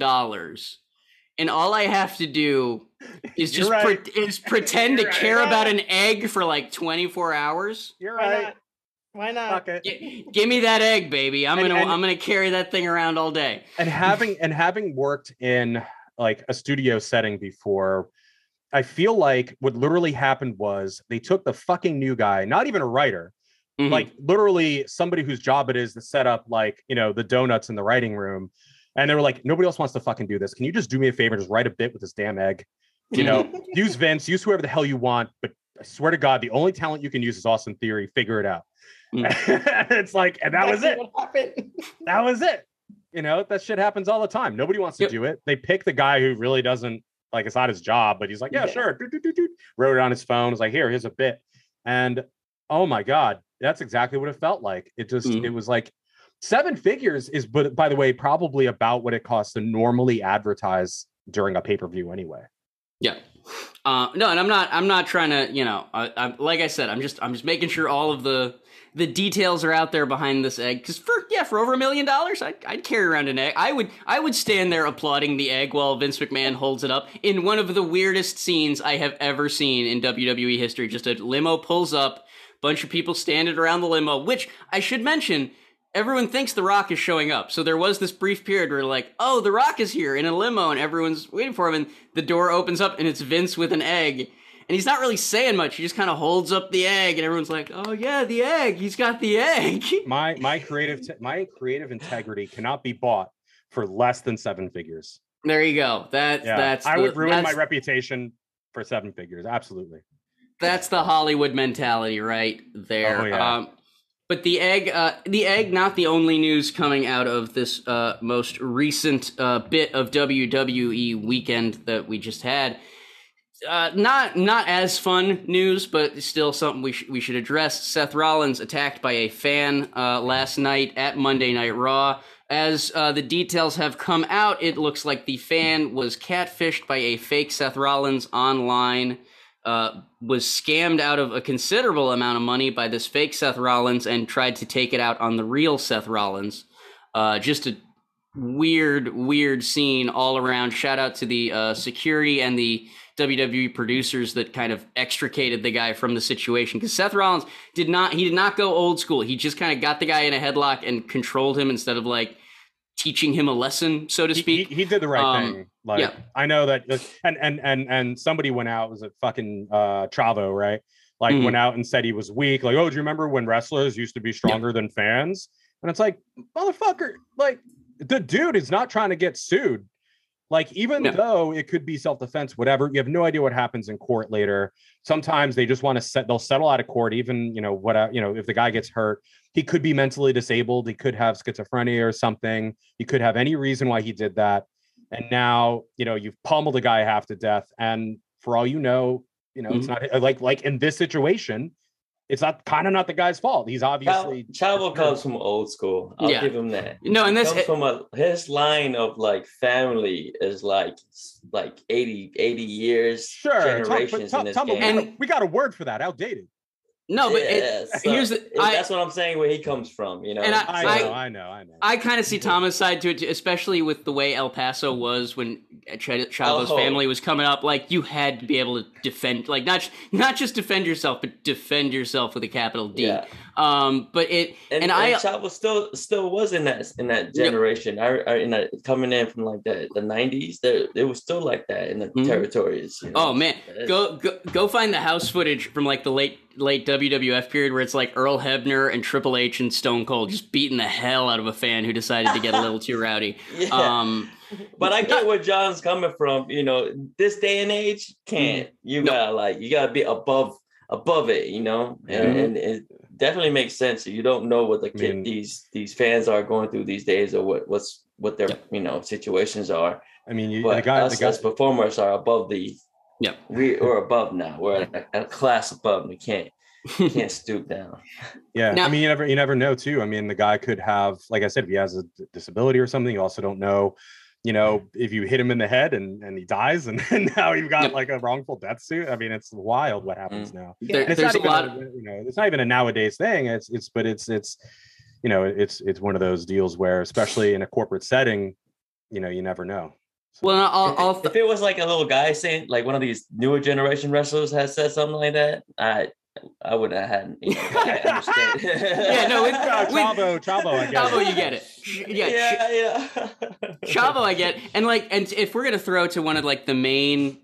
And all I have to do is just pretend to care about an egg for like 24 hours. You're right. Why not? Give me that egg, baby. I'm gonna carry that thing around all day. And having worked in like a studio setting before, I feel like what literally happened was they took the fucking new guy, not even a writer, like literally somebody whose job it is to set up like, you know, the donuts in the writing room. And they were like, nobody else wants to fucking do this. Can you just do me a favor and just write a bit with this damn egg? You know, use Vince, use whoever the hell you want. But I swear to God, the only talent you can use is Austin Theory. Figure it out. It's like, and that was it. That was it. You know, that shit happens all the time. Nobody wants to do it. They pick the guy who really doesn't, like, it's not his job, but he's like, yeah, sure. Wrote it on his phone. It's like, here's a bit. And oh my God, that's exactly what it felt like. It just, it was like, 7 figures is, but by the way, probably about what it costs to normally advertise during a pay-per-view anyway. Yeah. No, and I'm not trying to, you know, I'm like I said, I'm just making sure all of the details are out there behind this egg. Cause for over $1 million, I'd carry around an egg. I would stand there applauding the egg while Vince McMahon holds it up in one of the weirdest scenes I have ever seen in WWE history. Just a limo pulls up, bunch of people standing around the limo, which I should mention, everyone thinks The Rock is showing up. So there was this brief period where like, oh, The Rock is here in a limo and everyone's waiting for him. And the door opens up and it's Vince with an egg. And he's not really saying much. He just kind of holds up the egg and everyone's like, oh yeah, the egg. He's got the egg. My creative integrity cannot be bought for less than 7 figures. There you go. I would ruin my reputation for 7 figures. Absolutely. That's the Hollywood mentality right there. Oh, yeah. But the egg, not the only news coming out of this most recent bit of WWE weekend that we just had. Not as fun news, but still something we should address. Seth Rollins attacked by a fan last night at Monday Night Raw. As the details have come out, it looks like the fan was catfished by a fake Seth Rollins online. Was scammed out of a considerable amount of money by this fake Seth Rollins and tried to take it out on the real Seth Rollins. Just a weird scene all around. Shout out to the security and the WWE producers that kind of extricated the guy from the situation. Because Seth Rollins did not go old school. He just kind of got the guy in a headlock and controlled him instead of like teaching him a lesson, so to speak. He did the right thing. Like, yeah. I know that, and somebody went out, was it fucking Chavo, right? Like went out and said he was weak. Like, oh, do you remember when wrestlers used to be stronger than fans? And it's like, motherfucker, like the dude is not trying to get sued. Like, even though it could be self-defense, whatever, you have no idea what happens in court later. Sometimes they just want to they'll settle out of court, even, if the guy gets hurt, he could be mentally disabled. He could have schizophrenia or something. He could have any reason why he did that. And now, you've pummeled the guy half to death. And for all you know, it's not like in this situation, it's not the guy's fault. He's obviously Chavo comes from old school. I'll give him that. No, and this comes from his line of like family is like 80 years, generations in this game. And we got a word for that. Outdated. No, but so here's the. That's what I'm saying. Where he comes from, you know. And I know. I kind of see Tama's side to it, especially with the way El Paso was when Chavo's family was coming up. Like, you had to be able to defend, like, not just defend yourself, but defend yourself with a capital D. Yeah. But Chavo still was in that generation. Coming in from like the 90s, they was still like that in the territories. You know? Oh man, go find the house footage from like the late WWF period where it's like Earl Hebner and Triple H and Stone Cold just beating the hell out of a fan who decided to get a little too rowdy. Yeah. But I get where John's coming from. You know, this day and age, you gotta be above it. You know, and it definitely makes sense. You don't know what these fans are going through these days, or what their situations are. I mean, the guys as performers are above the. Yeah, we're above now. We're at a class above. We can't stoop down. Yeah, now, I mean, you never know too. I mean, the guy could have, like I said, if he has a disability or something. You also don't know, if you hit him in the head and he dies, and now you've got like a wrongful death suit. I mean, it's wild what happens now. There's a lot of, it's not even a nowadays thing. It's one of those deals where, especially in a corporate setting, you never know. Well, if it was like a little guy saying, like one of these newer generation wrestlers has said something like that, I wouldn't have had. I understand. Chavo, I get Chavo, you get it. Yeah. Chavo, I get, and if we're gonna throw to one of like the main,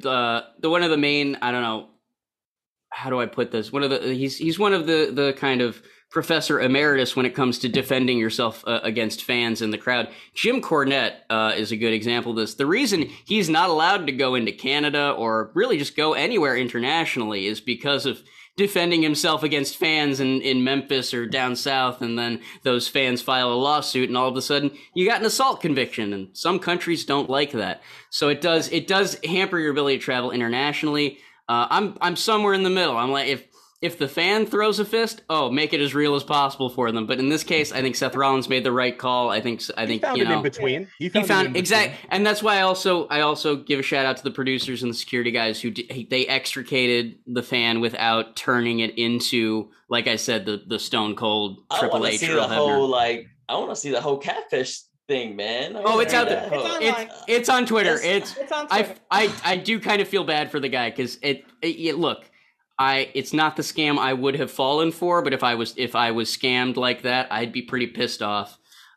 one of the main, I don't know, how do I put this? He's one of the kind of professor emeritus when it comes to defending yourself against fans in the crowd. Jim Cornette is a good example of this. The reason he's not allowed to go into Canada or really just go anywhere internationally is because of defending himself against fans in Memphis or down south, and then those fans file a lawsuit, and all of a sudden you got an assault conviction, and some countries don't like that. So it does hamper your ability to travel internationally. I'm somewhere in the middle. I'm like, if the fan throws a fist, make it as real as possible for them. But in this case, I think Seth Rollins made the right call. I think he found it in between. He found exactly, and that's why I also give a shout out to the producers and the security guys who they extricated the fan without turning it into, like I said, the Stone Cold Triple H. I want to see the whole catfish thing, man. It's out there. It's on Twitter. It's on Twitter. I do kind of feel bad for the guy because look. It's not the scam I would have fallen for, but if I was scammed like that, I'd be pretty pissed off.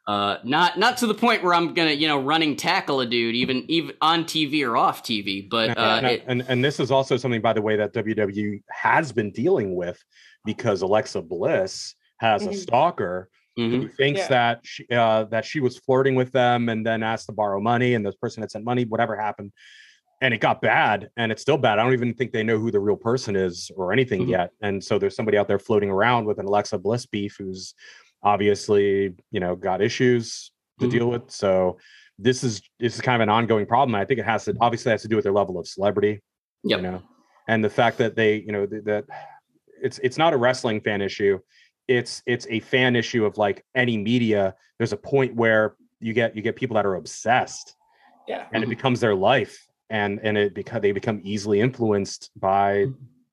Not to the point where I'm gonna running tackle a dude even on TV or off TV. But and this is also something, by the way, that WWE has been dealing with, because Alexa Bliss has a stalker who thinks that she was flirting with them and then asked to borrow money, and this person had sent money, whatever happened. And it got bad, and it's still bad. I don't even think they know who the real person is or anything yet. And so there's somebody out there floating around with an Alexa Bliss beef who's obviously, got issues to deal with. So this is kind of an ongoing problem. I think it has to do with their level of celebrity, and the fact that they, that it's not a wrestling fan issue. It's a fan issue of like any media. There's a point where you get people that are obsessed, and it becomes their life. And they become easily influenced by,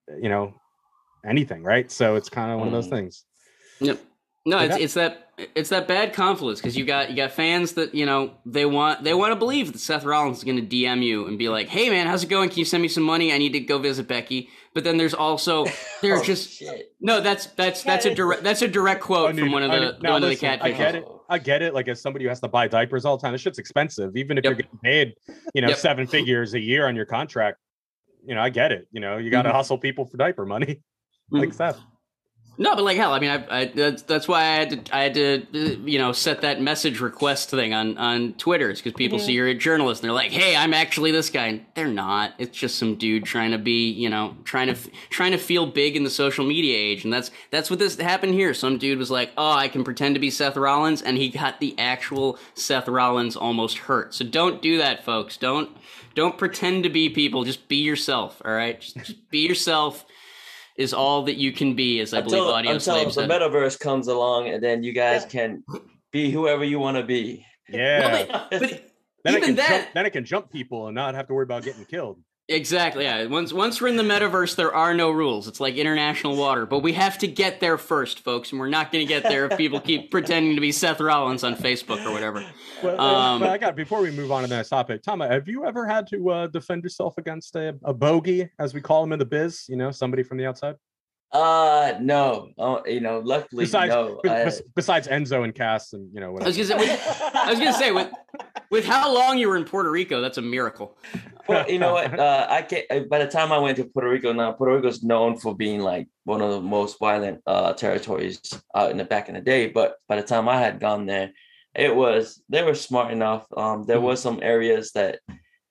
anything, right? So it's kind of one of those things. Yep. No, it's that bad confluence, because you got fans that they want to believe that Seth Rollins is going to DM you and be like, "Hey man, how's it going? Can you send me some money? I need to go visit Becky." But then there's also shit. No, that's a direct quote from one of the catfish. I get it. Like, as somebody who has to buy diapers all the time, this shit's expensive. Even if you're getting paid, 7 figures a year on your contract, I get it. You got to hustle people for diaper money, like Seth. No, but like hell, I mean, that's why I had to set that message request thing on Twitter, because people see you're a journalist and they're like, "Hey, I'm actually this guy." And they're not. It's just some dude trying to be, trying to feel big in the social media age, and that's what this happened here. Some dude was like, "Oh, I can pretend to be Seth Rollins," and he got the actual Seth Rollins almost hurt. So don't do that, folks. Don't pretend to be people. Just be yourself. All right, just be yourself. Is all that you can be, as I believe Audio Slave said. The metaverse comes along, and then you guys can be whoever you want to be. Yeah. But then it can jump people and not have to worry about getting killed. Exactly. Yeah. Once we're in the metaverse, there are no rules. It's like international water, but we have to get there first, folks, and we're not going to get there if people keep pretending to be Seth Rollins on Facebook or whatever. But I got before we move on to the next topic, Tom, have you ever had to defend yourself against a bogey, as we call him in the biz? You know, somebody from the outside. No. Luckily, besides Enzo and Cass, and whatever. I was gonna say with how long you were in Puerto Rico, that's a miracle. Well, you know what? I can't. By the time I went to Puerto Rico, now Puerto Rico is known for being like one of the most violent territories out in the back in the day. But by the time I had gone there, they were smart enough. There was some areas that,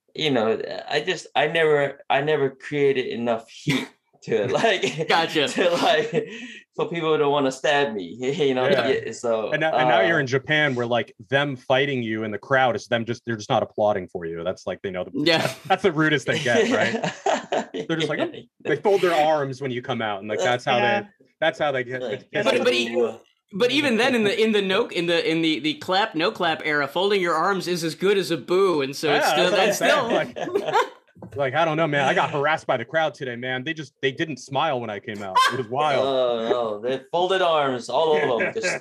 I never created enough heat to gotcha. For people to want to stab me, Yeah. So now you're in Japan, where like them fighting you in the crowd is they're just not applauding for you. That's like that's the rudest they get, right? They're just like they fold their arms when you come out, and like that's how they get. But even then, in the clap no clap era, folding your arms is as good as a boo, and so it's still like I don't know, man. I got harassed by the crowd today, man. They didn't smile when I came out. It was wild. Oh no, they folded arms, all of them. Just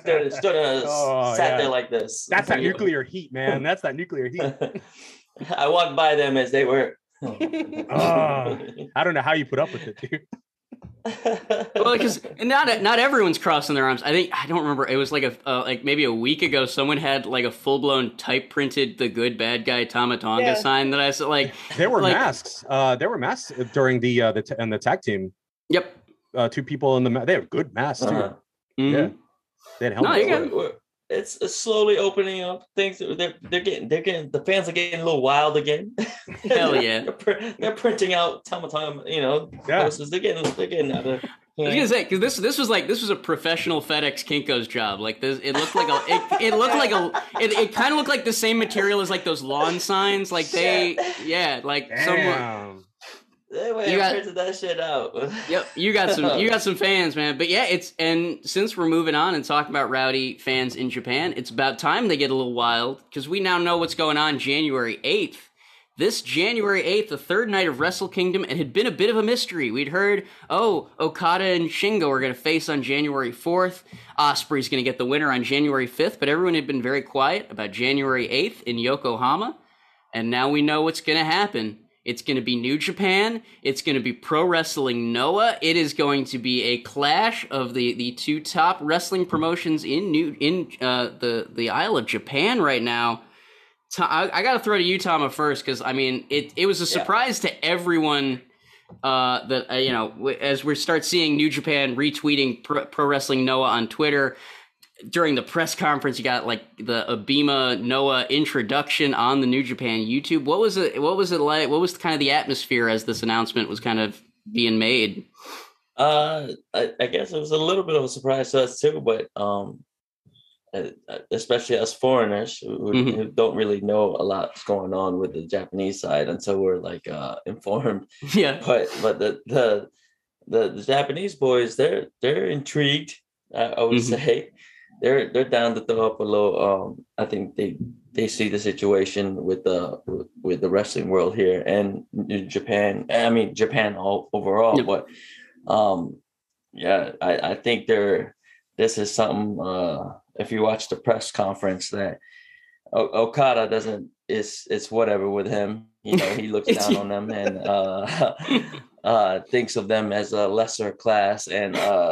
sat there like this. That's that nuclear heat, man. That's that nuclear heat. I walked by them as they were. I don't know how you put up with it, dude. Well, because not everyone's crossing their arms. I don't remember. It was like maybe a week ago. Someone had like a full blown type printed "the good bad guy Tama Tonga" sign that I saw. Like there were masks. There were masks during the tag team. Yep. 2 people in the they have good masks too. Mm-hmm. Yeah. They had helmets. It's slowly opening up. Things they're getting the fans are getting a little wild again. Hell yeah! they're printing out Tama, posters. They're getting out of. I was gonna say, because this was a professional FedEx Kinko's job. Like this, it looked like it kind of looked like the same material as like those lawn signs. Like someone. They printed that shit out. Yep, you got some fans, man. But yeah, and since we're moving on and talking about rowdy fans in Japan, it's about time they get a little wild, because we now know what's going on January 8th. This January 8th, the third night of Wrestle Kingdom, it had been a bit of a mystery. We'd heard, Okada and Shingo are going to face on January 4th. Ospreay's going to get the winner on January 5th, but everyone had been very quiet about January 8th in Yokohama. And now we know what's going to happen. It's going to be New Japan. It's going to be Pro Wrestling Noah. It is going to be a clash of the 2 top wrestling promotions in the Isle of Japan right now. I got to throw to you, Tama, first, because I mean it was a surprise to everyone that as we start seeing New Japan retweeting Pro Wrestling Noah on Twitter. During the press conference, you got like the Abima Noah introduction on the New Japan YouTube. What was it like? What was kind of the atmosphere as this announcement was kind of being made? I guess it was a little bit of a surprise to us too, but especially us foreigners who don't really know a lot's going on with the Japanese side until we're like informed. Yeah. But the Japanese boys, they're intrigued. I would say. They're down to throw up a little. I think they see the situation with the wrestling world here and Japan. I mean Japan overall. Yep. But I think this is something. If you watch the press conference, that Okada it's whatever with him. He looks down on them and thinks of them as a lesser class and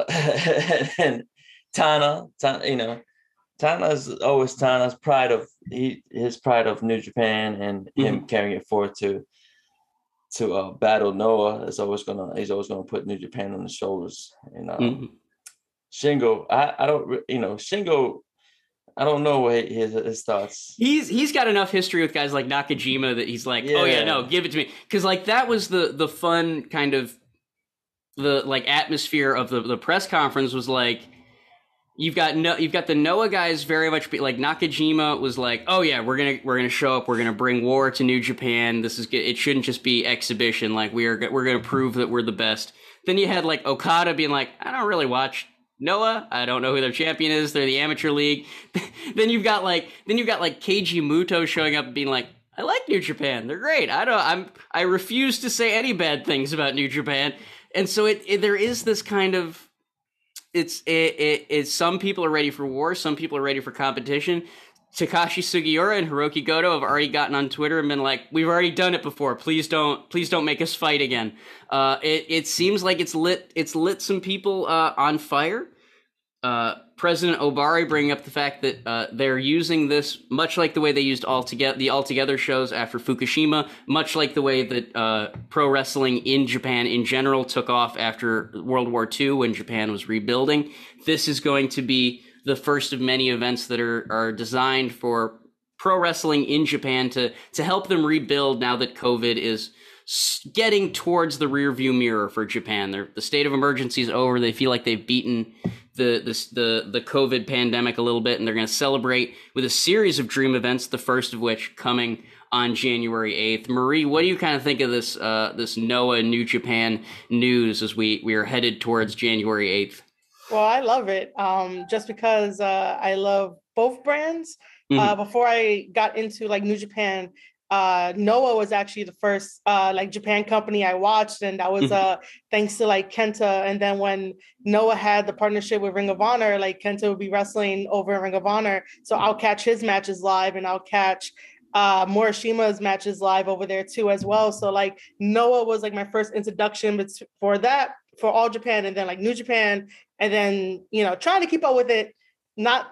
Tana's always Tana's pride of his pride of New Japan and him carrying it forward to battle Noah he's always gonna put New Japan on the shoulders. And Shingo, Shingo, I don't know what his thoughts. He's got enough history with guys like Nakajima that he's like, give it to me, because like that was the fun kind of the like atmosphere of the press conference was like. You've got the Noah guys very much like Nakajima was like, oh yeah, we're gonna show up, we're gonna bring war to New Japan. This is good. It shouldn't just be exhibition. Like we're gonna prove that we're the best. Then you had like Okada being like, I don't really watch Noah. I don't know who their champion is. They're the amateur league. then you've got like Keiji Muto showing up and being like, I like New Japan. They're great. I refuse to say any bad things about New Japan. And so there is this kind of, it's some people are ready for war, some people are ready for competition. Takashi Sugiura and Hiroki Goto have already gotten on Twitter and been like, "We've already done it before. Please don't make us fight again." It seems like it's lit some people on fire. President Obari bringing up the fact that they're using this much like the way they used the All Together shows after Fukushima, much like the way that pro wrestling in Japan in general took off after World War II when Japan was rebuilding. This is going to be the first of many events that are designed for pro wrestling in Japan to help them rebuild now that COVID is getting towards the rearview mirror for Japan. The state of emergency is over. They feel like they've beaten the COVID pandemic a little bit, and they're going to celebrate with a series of dream events, the first of which coming on January 8th. Marie, what do you kind of think of this Noah New Japan news as we are headed towards January 8th? Well, I love it just because I love both brands. Before I got into like New Japan, Noah was actually the first like Japan company I watched, and that was thanks to like Kenta. And then when Noah had the partnership with Ring of Honor, like Kenta would be wrestling over in Ring of Honor, so I'll catch his matches live, and I'll catch Morishima's matches live over there too as well. So like Noah was like my first introduction for All Japan, and then like New Japan, and then trying to keep up with it, not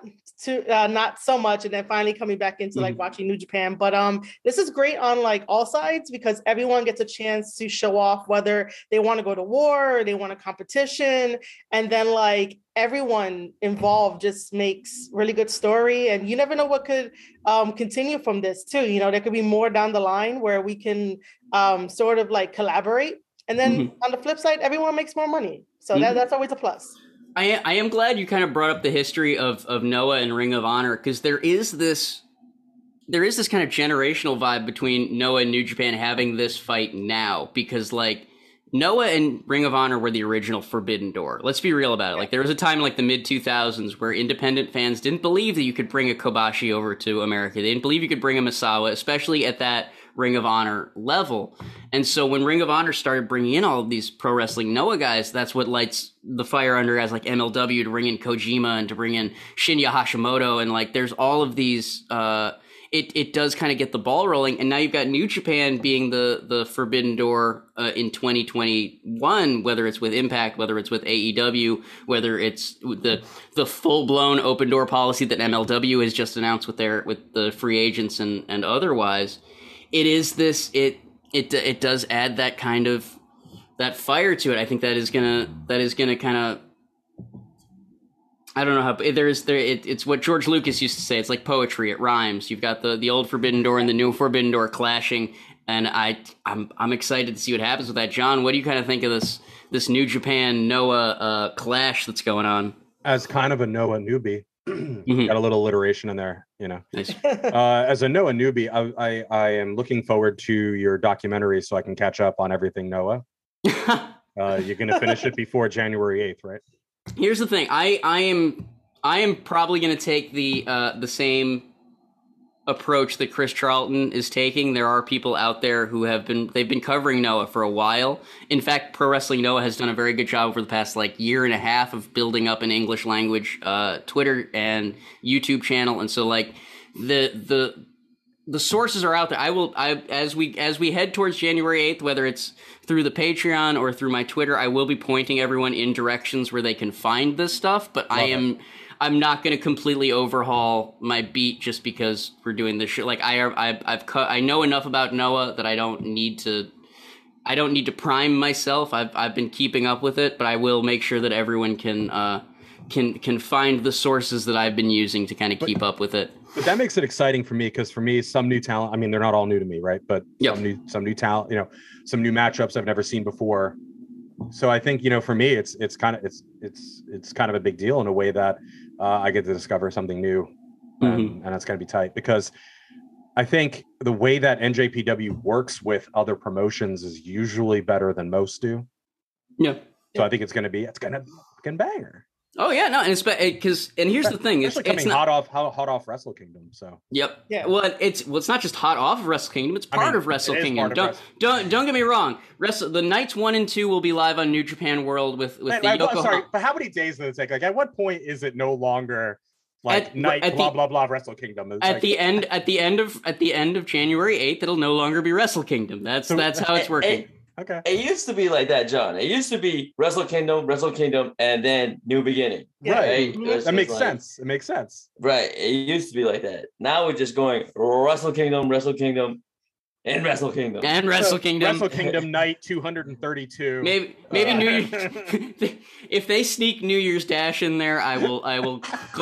so much, and then finally coming back into like watching New Japan. But this is great on like all sides because everyone gets a chance to show off whether they want to go to war or they want a competition, and then like everyone involved just makes really good story, and you never know what could continue from this too. There could be more down the line where we can sort of like collaborate, and then on the flip side, everyone makes more money, so that's always a plus. I am glad you kind of brought up the history of Noah and Ring of Honor, because there is this kind of generational vibe between Noah and New Japan having this fight now, because like Noah and Ring of Honor were the original Forbidden Door. Let's be real about it. Like there was a time in like the mid 2000s where independent fans didn't believe that you could bring a Kobashi over to America. They didn't believe you could bring a Misawa, especially at that Ring of Honor level. And so when Ring of Honor started bringing in all of these pro wrestling Noah guys, that's what lights the fire under guys like MLW to bring in Kojima and to bring in Shinya Hashimoto. And like there's all of these, it does kind of get the ball rolling. And now you've got New Japan being the Forbidden Door in 2021, whether it's with Impact, whether it's with AEW, whether it's the full-blown open door policy that MLW has just announced with the free agents and otherwise. It is this. It does add that kind of that fire to it. I think that is gonna kind of. I don't know how it's what George Lucas used to say. It's like poetry. It rhymes. You've got the old Forbidden Door and the new Forbidden Door clashing, and I'm excited to see what happens with that. John, what do you kind of think of this New Japan Noah clash that's going on? As kind of a Noah newbie. Got a little alliteration in there, Nice. As a Noah newbie, I am looking forward to your documentary so I can catch up on everything Noah. You're going to finish it before January 8th, right? Here's the thing. I am probably going to take the same approach that Chris Charlton is taking. There are people out there who they've been covering Noah for a while. In fact, Pro Wrestling Noah has done a very good job over the past like year and a half of building up an English language Twitter and YouTube channel. And so like the sources are out there. As we head towards January 8th, whether it's through the Patreon or through my Twitter, I will be pointing everyone in directions where they can find this stuff. But I'm not going to completely overhaul my beat just because we're doing this shit. Like I know enough about Noah that I don't need to prime myself. I've been keeping up with it, but I will make sure that everyone can find the sources that I've been using to kind of keep up with it. But that makes it exciting for me, because for me, some new talent, I mean, they're not all new to me, right? But some new talent, some new matchups I've never seen before. So I think, for me, it's kind of a big deal in a way that I get to discover something new, and that's going to be tight, because I think the way that NJPW works with other promotions is usually better than most do. Yeah. So I think it's going to banger. Oh yeah, no, and it's because here's the thing: it's coming not hot off Wrestle Kingdom. So yep, Yeah. Well, it's not just hot off of Wrestle Kingdom; it's part of Wrestle Kingdom. Don't get me wrong. The nights 1 and 2 will be live on New Japan World with the Yokohama. Sorry, but how many days does it take? Like, at what point is it no longer like blah blah blah Wrestle Kingdom? At the end of January 8th, it'll no longer be Wrestle Kingdom. That's how it's working. Okay. It used to be like that, John. It used to be Wrestle Kingdom, and then New Beginning. Right. Right? That makes sense. It makes sense. Right. It used to be like that. Now we're just going Wrestle Kingdom, and Wrestle Kingdom. And Wrestle Kingdom. Wrestle Kingdom night 232. Maybe New Year's. If they sneak New Year's Dash in there, I will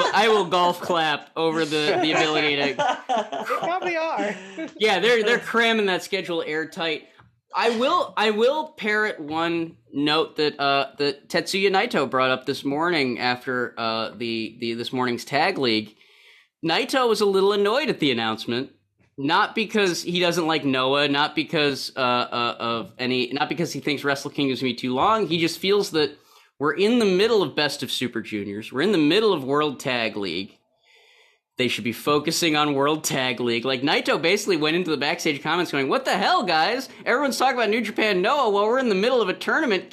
golf clap over the ability to. They probably are. Yeah, they're cramming that schedule airtight. I will parrot one note that Tetsuya Naito brought up this morning after this morning's tag league. Naito was a little annoyed at the announcement, not because he doesn't like Noah, not because not because he thinks Wrestle Kingdom is going to be too long. He just feels that we're in the middle of Best of Super Juniors. We're in the middle of World Tag League. They should be focusing on World Tag League. Like, Naito basically went into the backstage comments going, what the hell, guys? Everyone's talking about New Japan Noah while we're in the middle of a tournament,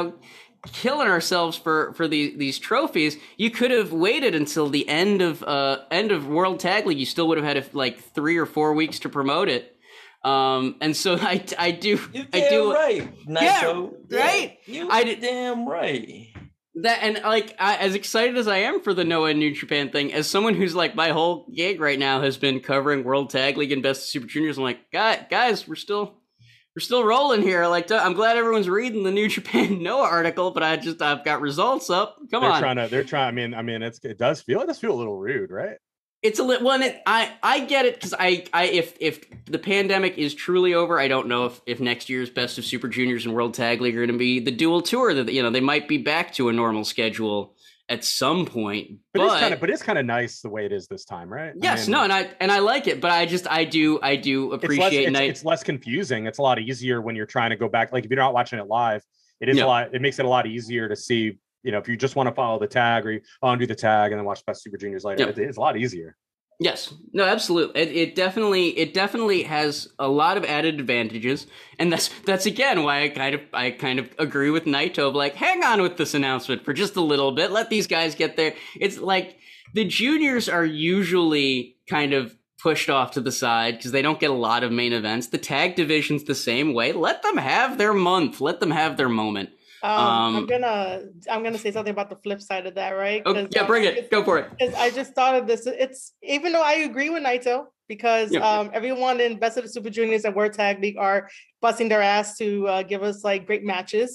killing ourselves for these trophies. You could have waited until the end of World Tag League. You still would have had like 3 or 4 weeks to promote it. And so I do. Right, Naito. Yeah, right. Damn right. That and like as excited as I am for the Noah and New Japan thing, as someone who's like my whole gig right now has been covering World Tag League and Best of Super Juniors, I'm like, guys, we're still rolling here. Like, I'm glad everyone's reading the New Japan Noah article, but I've got results up. They're trying. I mean, it does feel a little rude, right? It's a little one. I get it because if the pandemic is truly over, I don't know if next year's Best of Super Juniors and World Tag League are going to be the dual tour. That they might be back to a normal schedule at some point. But it's kind of nice the way it is this time, right? Yes, and I like it, but I do appreciate it's less confusing. It's a lot easier when you're trying to go back. Like if you're not watching it live, it makes it a lot easier to see. If you just want to follow the tag or you want to do the tag and then watch Best Super Juniors later, it's a lot easier. Yes, no, absolutely. It definitely has a lot of added advantages, and that's again why I kind of agree with Naito of like, hang on with this announcement for just a little bit, let these guys get there. It's like the juniors are usually kind of pushed off to the side because they don't get a lot of main events. The tag division's the same way. Let them have their month. Let them have their moment. I'm gonna say something about the flip side of that, right? Yeah, bring it. Go for it. Because I just thought of this. It's even though I agree with Naito because everyone in Best of the Super Juniors and World Tag League are busting their ass to give us like great matches.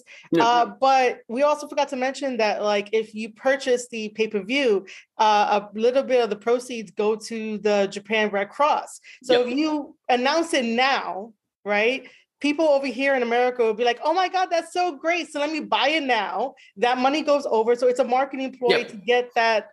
But we also forgot to mention that like if you purchase the pay-per-view, a little bit of the proceeds go to the Japan Red Cross. So if you announce it now, right? People over here in America will be like, oh my God, that's so great. So let me buy it now. That money goes over. So it's a marketing ploy to get that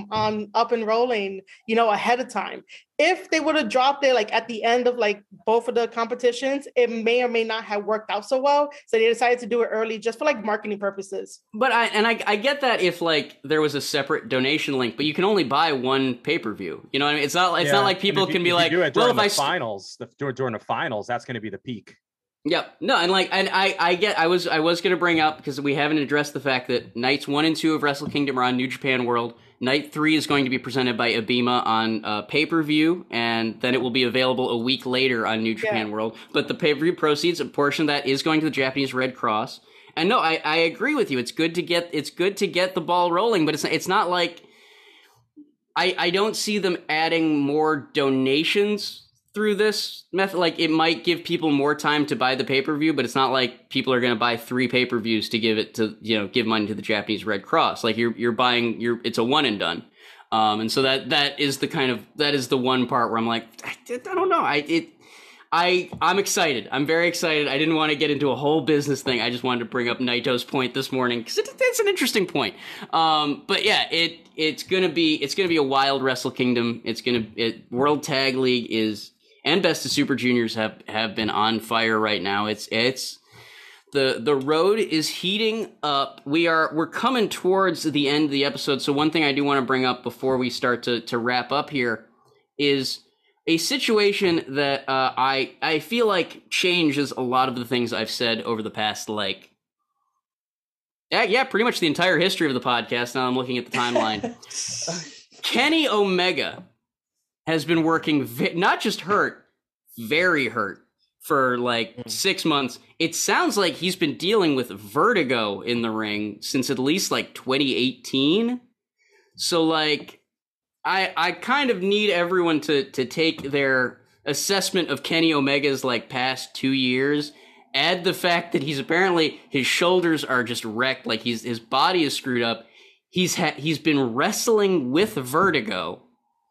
on up and rolling, ahead of time. If they would have dropped it like at the end of like both of the competitions, it may or may not have worked out so well. So they decided to do it early just for like marketing purposes. But I get that if like there was a separate donation link, but you can only buy one pay-per-view. You know what I mean? It's not like people can be like, well, if during the finals, that's going to be the peak. Yep. No, and I was going to bring up because we haven't addressed the fact that nights 1 and 2 of Wrestle Kingdom are on New Japan World. Night 3 is going to be presented by Abema on pay-per-view, and then it will be available a week later on New Japan World. But the pay-per-view proceeds, a portion of that is going to the Japanese Red Cross. And no, I agree with you. It's good to get the ball rolling, but it's not like I don't see them adding more donations through this method. Like it might give people more time to buy the pay-per-view, but it's not like people are going to buy 3 pay-per-views to give it to, give money to the Japanese Red Cross. Like you're buying it's a one and done. And so that is the one part where I'm like, I don't know. I'm excited. I'm very excited. I didn't want to get into a whole business thing. I just wanted to bring up Naito's point this morning because it's an interesting point. But yeah, it's gonna be a wild Wrestle Kingdom. World Tag League and Best of Super Juniors have been on fire right now. It's The road is heating up. We're coming towards the end of the episode. So one thing I do want to bring up before we start to wrap up here is a situation that I feel like changes a lot of the things I've said over the past, like, pretty much the entire history of the podcast. Now I'm looking at the timeline. Kenny Omega has been working not just hurt, very hurt for like 6 months. It sounds like he's been dealing with vertigo in the ring since at least like 2018. So like, I kind of need everyone to take their assessment of Kenny Omega's like past 2 years. Add the fact that he's apparently, his shoulders are just wrecked, like his body is screwed up. He's been wrestling with vertigo.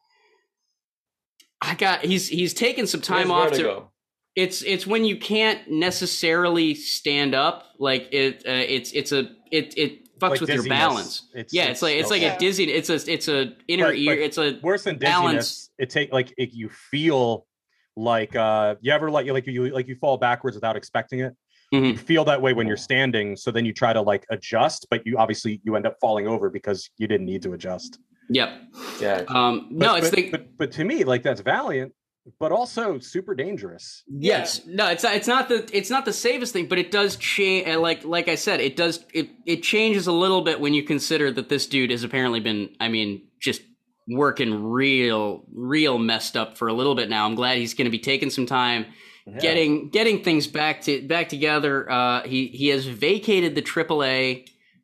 He's taken some time off vertigo? It's when you can't necessarily stand up, like it fucks Like with your dizziness. balance. It's like a dizzy. It's a inner ear. It's a worse than balance. dizziness. You feel like you ever you fall backwards without expecting it. Mm-hmm. You feel that way when you're standing, so then you try to like adjust, but you end up falling over because you didn't need to adjust. Yep. Yeah. But to me, like, that's valiant, but also super dangerous. Yes. No, it's not the safest thing, but it does change. Like I said, it changes a little bit when you consider that this dude has apparently been, just working real messed up for a little bit now. I'm glad he's going to be taking some time, getting things back together. He has vacated the AAA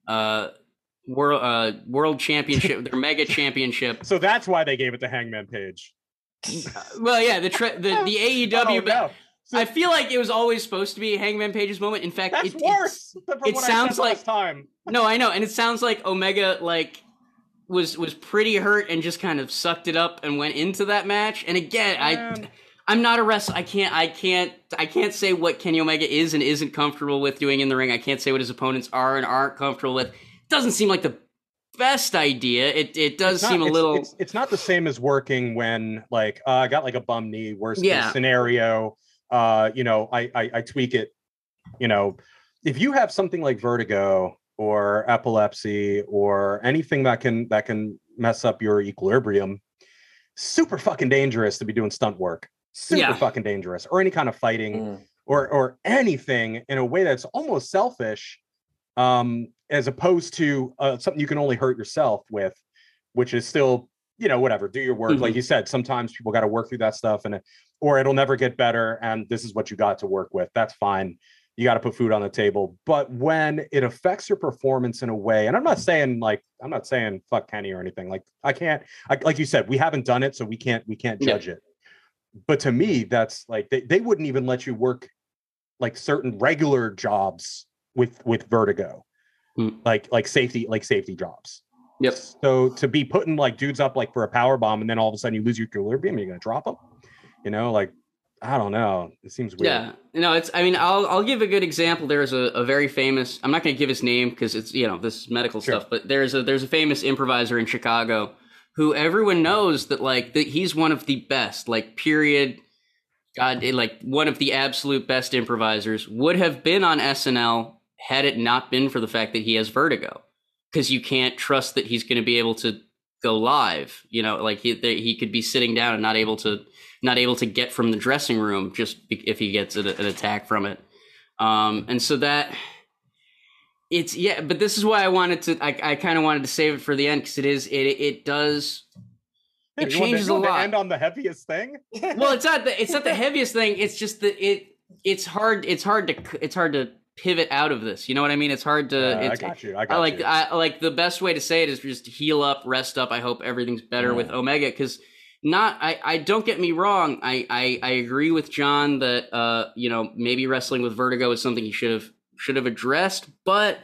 world championship, their mega championship. So that's why they gave it to Hangman Page. Well, yeah, the AEW. Oh, no. So, I feel like it was always supposed to be Hangman Page's moment. In fact, that's worse. It sounds like time. No, I know, and it sounds like Omega was pretty hurt and just kind of sucked it up and went into that match. And again, I'm not a wrestler. I can't say what Kenny Omega is and isn't comfortable with doing in the ring. I can't say what his opponents are and aren't comfortable with. It doesn't seem like the best idea. It does seem a little. It's not the same as working when I got like a bum knee. Worst case scenario. I tweak it. If you have something like vertigo or epilepsy or anything that can mess up your equilibrium, super fucking dangerous to be doing stunt work. Super fucking dangerous, or any kind of fighting or anything in a way that's almost selfish. As opposed to something you can only hurt yourself with, which is still, whatever, do your work. Mm-hmm. Like you said, sometimes people got to work through that stuff or it'll never get better. And this is what you got to work with. That's fine. You got to put food on the table. But when it affects your performance in a way, and I'm not saying fuck Kenny or anything, like like you said, we haven't done it, so we can't judge it. But to me, that's like, they wouldn't even let you work like certain regular jobs with vertigo. Like safety jobs. Yep. So to be putting like dudes up like for a power bomb and then all of a sudden you lose your equilibrium, you're gonna drop them. I don't know. It seems weird. Yeah. I'll give a good example. There's a very famous. I'm not gonna give his name because it's this is medical stuff. But there's a famous improviser in Chicago who everyone knows that he's one of the best. Period. God, one of the absolute best improvisers. Would have been on SNL. Had it not been for the fact that he has vertigo, because you can't trust that he's going to be able to go live. He could be sitting down and not able to get from the dressing room just if he gets an attack from it. And so that it's but this is why I wanted to. I kind of wanted to save it for the end because it changes a lot. End on the heaviest thing. Well, it's not the heaviest thing. It's just that it's hard to pivot out of this. You know what I mean? It's hard to. I got you. I like the best way to say it is just heal up, rest up. I hope everything's better with Omega because I don't get me wrong. I agree with John that maybe wrestling with vertigo is something he should have addressed, but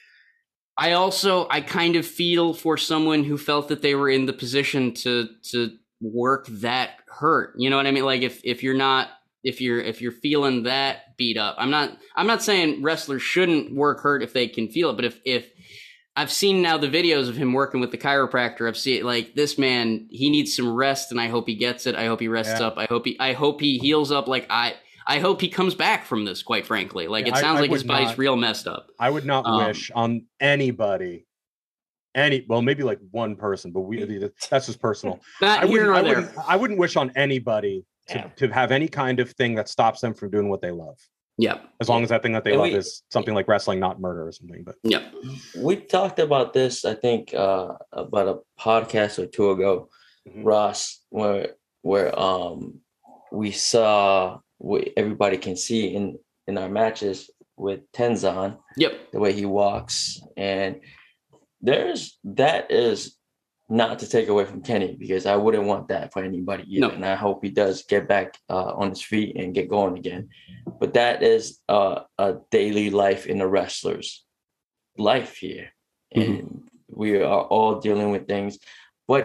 I kind of feel for someone who felt that they were in the position to work that hurt. You know what I mean? Like if you're feeling that beat up, I'm not saying wrestlers shouldn't work hurt if they can feel it, but if I've seen now the videos of him working with the chiropractor, I've seen this man, he needs some rest, and I hope he gets it. I hope he rests up. I hope he heals up. I hope he comes back from this, quite frankly. Like, Yeah, it sounds I like his would body's not- real messed up. I would not wish on anybody, maybe like one person, but that's just personal. Not here nor there. I wouldn't wish on anybody to have any kind of thing that stops them from doing what they love. Yep. As long as that thing that they love is something like wrestling, not murder or something. But yep. We talked about this, I think, about a podcast or two ago, Ross, where we saw what everybody can see in our matches with Tenzan. Yep. The way he walks, and that is not to take away from Kenny, because I wouldn't want that for anybody either. No. And I hope he does get back on his feet and get going again. But that is a daily life in a wrestler's life here. And we are all dealing with things, but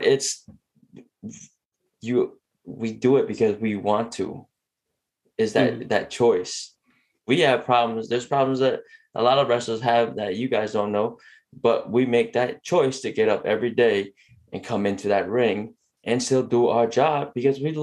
we do it because we want to. Is that choice? We have problems. There's problems that a lot of wrestlers have that you guys don't know, but we make that choice to get up every day and come into that ring and still do our job because we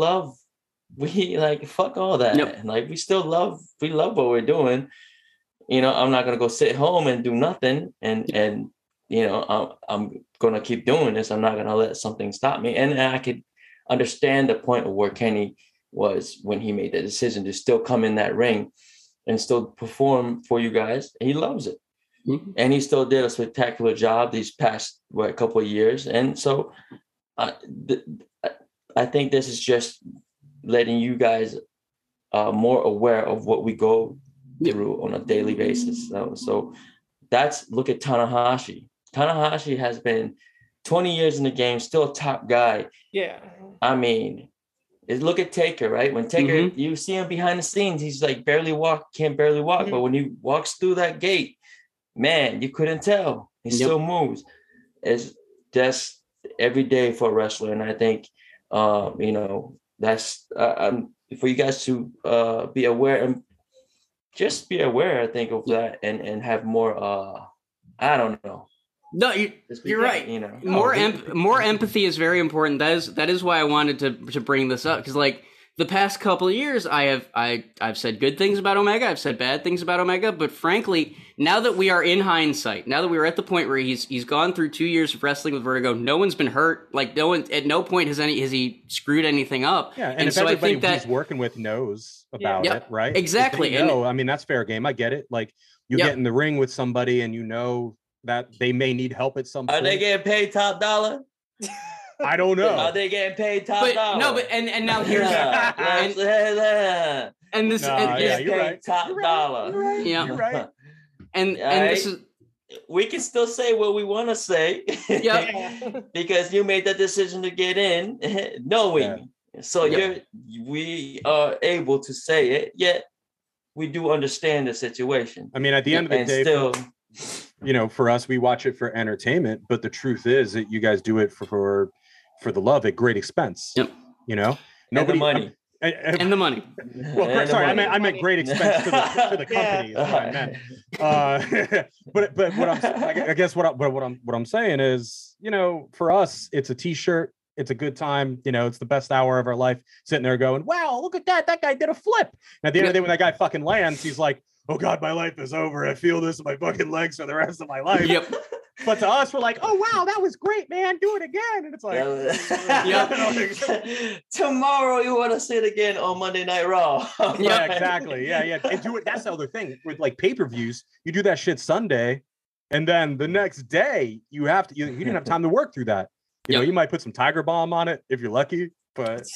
fuck all that. Yep. And like, we love what we're doing. You know, I'm not going to go sit home and do nothing. And, you know, I'm going to keep doing this. I'm not going to let something stop me. And I could understand the point of where Kenny was when he made the decision to still come in that ring and still perform for you guys. He loves it. And he still did a spectacular job these past couple of years. And so I think this is just letting you guys more aware of what we go through on a daily basis. So look at Tanahashi. Tanahashi has been 20 years in the game, still a top guy. Yeah. I mean, look at Taker, right? When Taker, you see him behind the scenes, he's like can't barely walk. But when he walks through that gate, man, you couldn't tell. He still moves. It's just every day for a wrestler. And I think, you know, that's for you guys to be aware and just be aware, I think, of that and have more, I don't know. No, you're right. You know, more empathy is very important. That is why I wanted to bring this up, because like the past couple of years, I've said good things about Omega, I've said bad things about Omega, but frankly, now that we are in hindsight, now that we are at the point where he's gone through 2 years of wrestling with Vertigo, no one's been hurt. Like at no point has he screwed anything up. Yeah, and if so everybody I think he's working with knows about it, right? Exactly. I mean, that's fair game. I get it. Like you get in the ring with somebody and you know that they may need help at some point. Are they getting paid top dollar? I don't know. Are they getting paid top dollar? No, but and now here's and this you're right. Top dollar. You're right. Yeah. You're right. And this is, we can still say what we want to say. Yeah. Because you made that decision to get in knowing. Yeah. So we are able to say it, yet we do understand the situation. I mean, at the end of the day, you know, for us, we watch it for entertainment, but the truth is that you guys do it for the love at great expense. Yep. You know, nobody money. And the money. Well, sorry, I meant great expense to the company. Is what I meant. But what I'm saying is, you know, for us, it's a T-shirt. It's a good time. You know, it's the best hour of our life. Sitting there going, "Wow, look at that! That guy did a flip." And at the end of the day, when that guy fucking lands, he's like, "Oh God, my life is over. I feel this in my fucking legs for the rest of my life." Yep. But to us, we're like, "Oh wow, that was great, man. Do it again." And it's like, tomorrow you want to see it again on Monday Night Raw. Yeah, exactly. Yeah. And do it. That's the other thing with like pay-per-views. You do that shit Sunday, and then the next day you didn't have time to work through that. You know, you might put some Tiger Balm on it if you're lucky, but.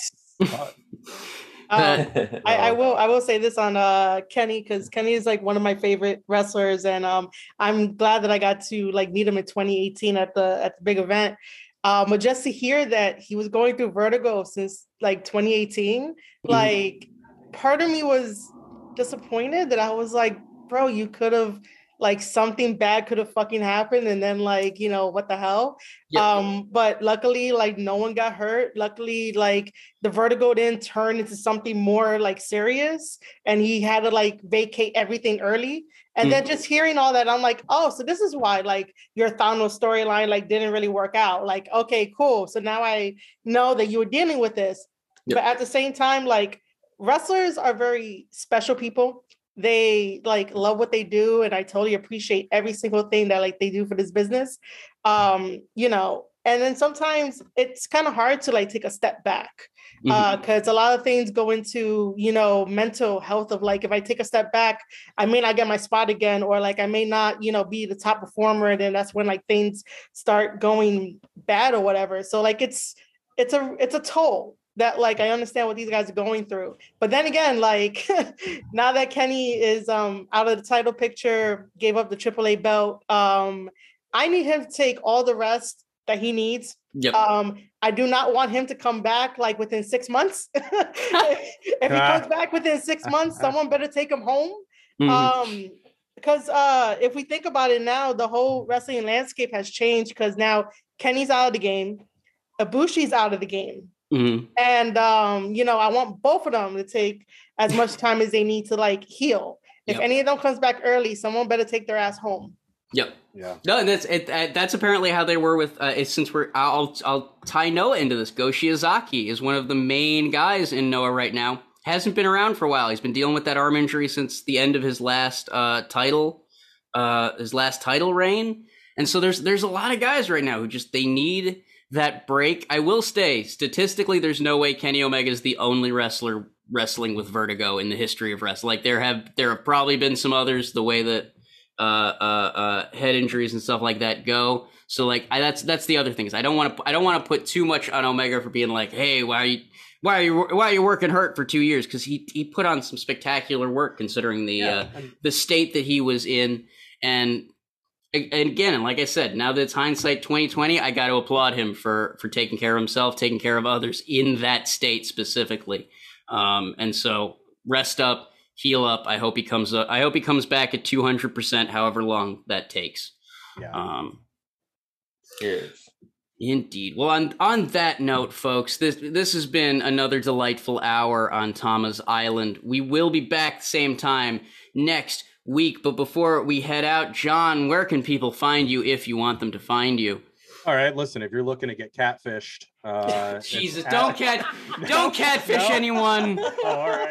I will say this on Kenny, because Kenny is like one of my favorite wrestlers, and I'm glad that I got to like meet him in 2018 at the big event. But just to hear that he was going through vertigo since like 2018, like part of me was disappointed that I was like, bro, you could have, like, something bad could have fucking happened, and then, like, you know, what the hell? But luckily, like, no one got hurt. Luckily, like, the vertigo didn't turn into something more, like, serious, and he had to, like, vacate everything early. And then just hearing all that, I'm like, oh, so this is why, like, your Thanos storyline, like, didn't really work out. Like, okay, cool. So now I know that you were dealing with this. But at the same time, like, wrestlers are very special people. They like love what they do, and I totally appreciate every single thing that like they do for this business. You know, and then sometimes it's kind of hard to like take a step back because a lot of things go into, you know, mental health of like, if I take a step back, I may not get my spot again, or like I may not, you know, be the top performer. And then that's when like things start going bad or whatever. So like it's a toll that like I understand what these guys are going through. But then again, like now that Kenny is out of the title picture, gave up the AAA belt, I need him to take all the rest that he needs. Yep. I do not want him to come back like within 6 months. If he comes back within 6 months, someone better take him home. Because if we think about it now, the whole wrestling landscape has changed because now Kenny's out of the game, Ibushi's out of the game. And, you know, I want both of them to take as much time as they need to like heal. If any of them comes back early, someone better take their ass home. Yep. Yeah. No, and that's apparently how they were with. Since I'll tie Noah into this. Go Shiozaki is one of the main guys in Noah right now. Hasn't been around for a while. He's been dealing with that arm injury since the end of his last title reign. And so there's a lot of guys right now who just they need that break. I will say, statistically, there's no way Kenny Omega is the only wrestler wrestling with vertigo in the history of wrestling. Like there have probably been some others. The way that head injuries and stuff like that go. So like that's the other thing is I don't want to put too much on Omega for being like, hey, why are you working hurt for 2 years? Because he put on some spectacular work considering the state that he was in. And again, and like I said, now that it's hindsight 2020, I got to applaud him for taking care of himself, taking care of others in that state specifically. And so rest up. Heal up. I hope he comes back at 200%, however long that takes. Yeah. Yes. Indeed. Well, on that note, folks, this has been another delightful hour on Tama's Island. We will be back the same time next week. But before we head out, John, where can people find you if you want them to find you? All right, listen, if you're looking to get catfished, Jesus, don't catfish anyone. Oh, all right.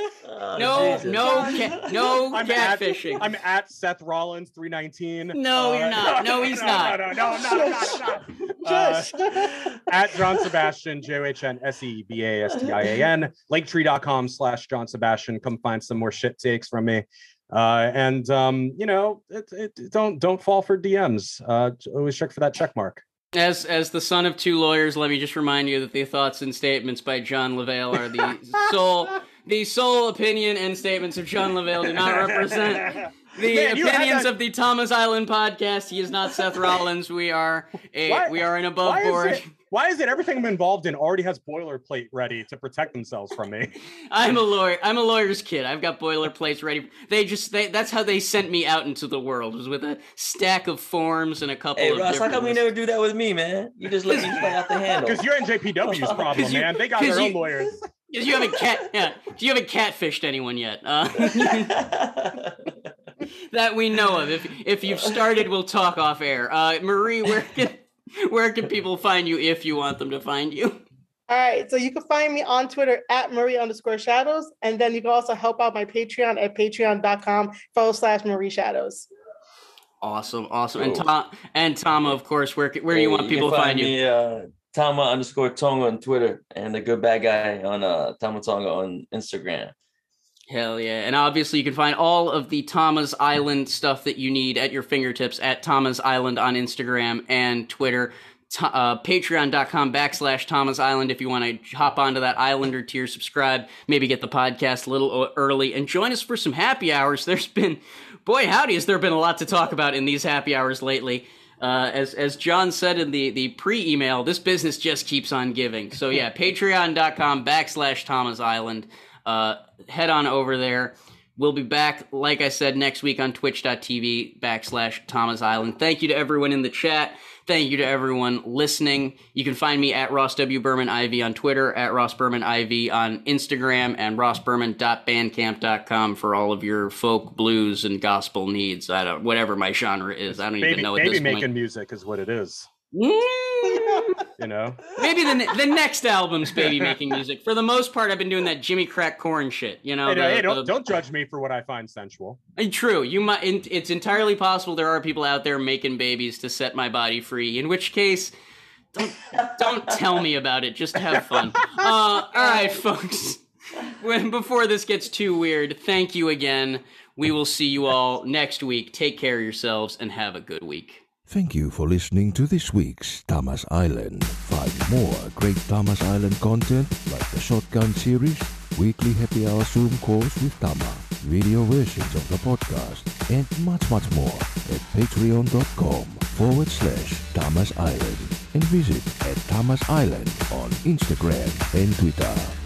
No catfishing. I'm at Seth Rollins 319. No, you're not. No, he's not. No, I'm not. At John Sebastian, JohnSebastin, Linktree.com/John Sebastian. Come find some more shit takes from me. And you know, don't fall for DMs. Always check for that check mark. As the son of two lawyers, let me just remind you that the thoughts and statements by John LaVale are the sole opinion and statements of John LaVale do not represent the opinions of the Tama's Island podcast. He is not Seth Rollins. We are an above board. Why is it everything I'm involved in already has boilerplate ready to protect themselves from me? I'm a lawyer. I'm a lawyer's kid. I've got boilerplates ready. That's how they sent me out into the world, was with a stack of forms and a couple of Ross, how come you never do that with me, man? You just let me play out the handle. Because you're in JPW's problem, man. They got their own lawyers. Because you haven't catfished anyone yet. That we know of. If you've started, we'll talk off air. Marie, where can people find you if you want them to find you? All right, so you can find me on Twitter at Marie_Shadows, and then you can also help out my Patreon at patreon.com/Marie Shadows. Awesome. And Tama, of course, where do you want people to find you? Me, Tama_Tonga on Twitter, and the good bad guy on Tama Tonga on Instagram. Hell yeah. And obviously you can find all of the Tama's Island stuff that you need at your fingertips at Tama's Island on Instagram and Twitter. Patreon.com/Tama's Island if you want to hop onto that Islander tier, subscribe, maybe get the podcast a little early, and join us for some happy hours. There's been, boy howdy, has there been a lot to talk about in these happy hours lately. As John said in the pre-email, this business just keeps on giving. So yeah, patreon.com/Tama's Island. Head on over there. We'll be back, like I said, next week on twitch.tv/Tama's Island. Thank you to everyone in the chat. Thank you to everyone listening. You can find me at Ross W. Berman IV on Twitter, at Ross Berman IV on Instagram, and rossberman.bandcamp.com for all of your folk, blues, and gospel needs. Whatever my genre is. I don't even know at this point. Baby making music is what it is. You know, maybe the next album's baby making music. For the most part, I've been doing that Jimmy Crack Corn shit. You know, don't judge me for what I find sensual. True, you might. It's entirely possible there are people out there making babies to set my body free. In which case, don't tell me about it. Just have fun. All right, folks. Before this gets too weird, thank you again. We will see you all next week. Take care of yourselves and have a good week. Thank you for listening to this week's Thomas Island. Find more great Thomas Island content like the Shotgun series, weekly happy hour Zoom calls with Tama, video versions of the podcast, and much more at patreon.com/Thomas Island and visit at Thomas Island on Instagram and Twitter.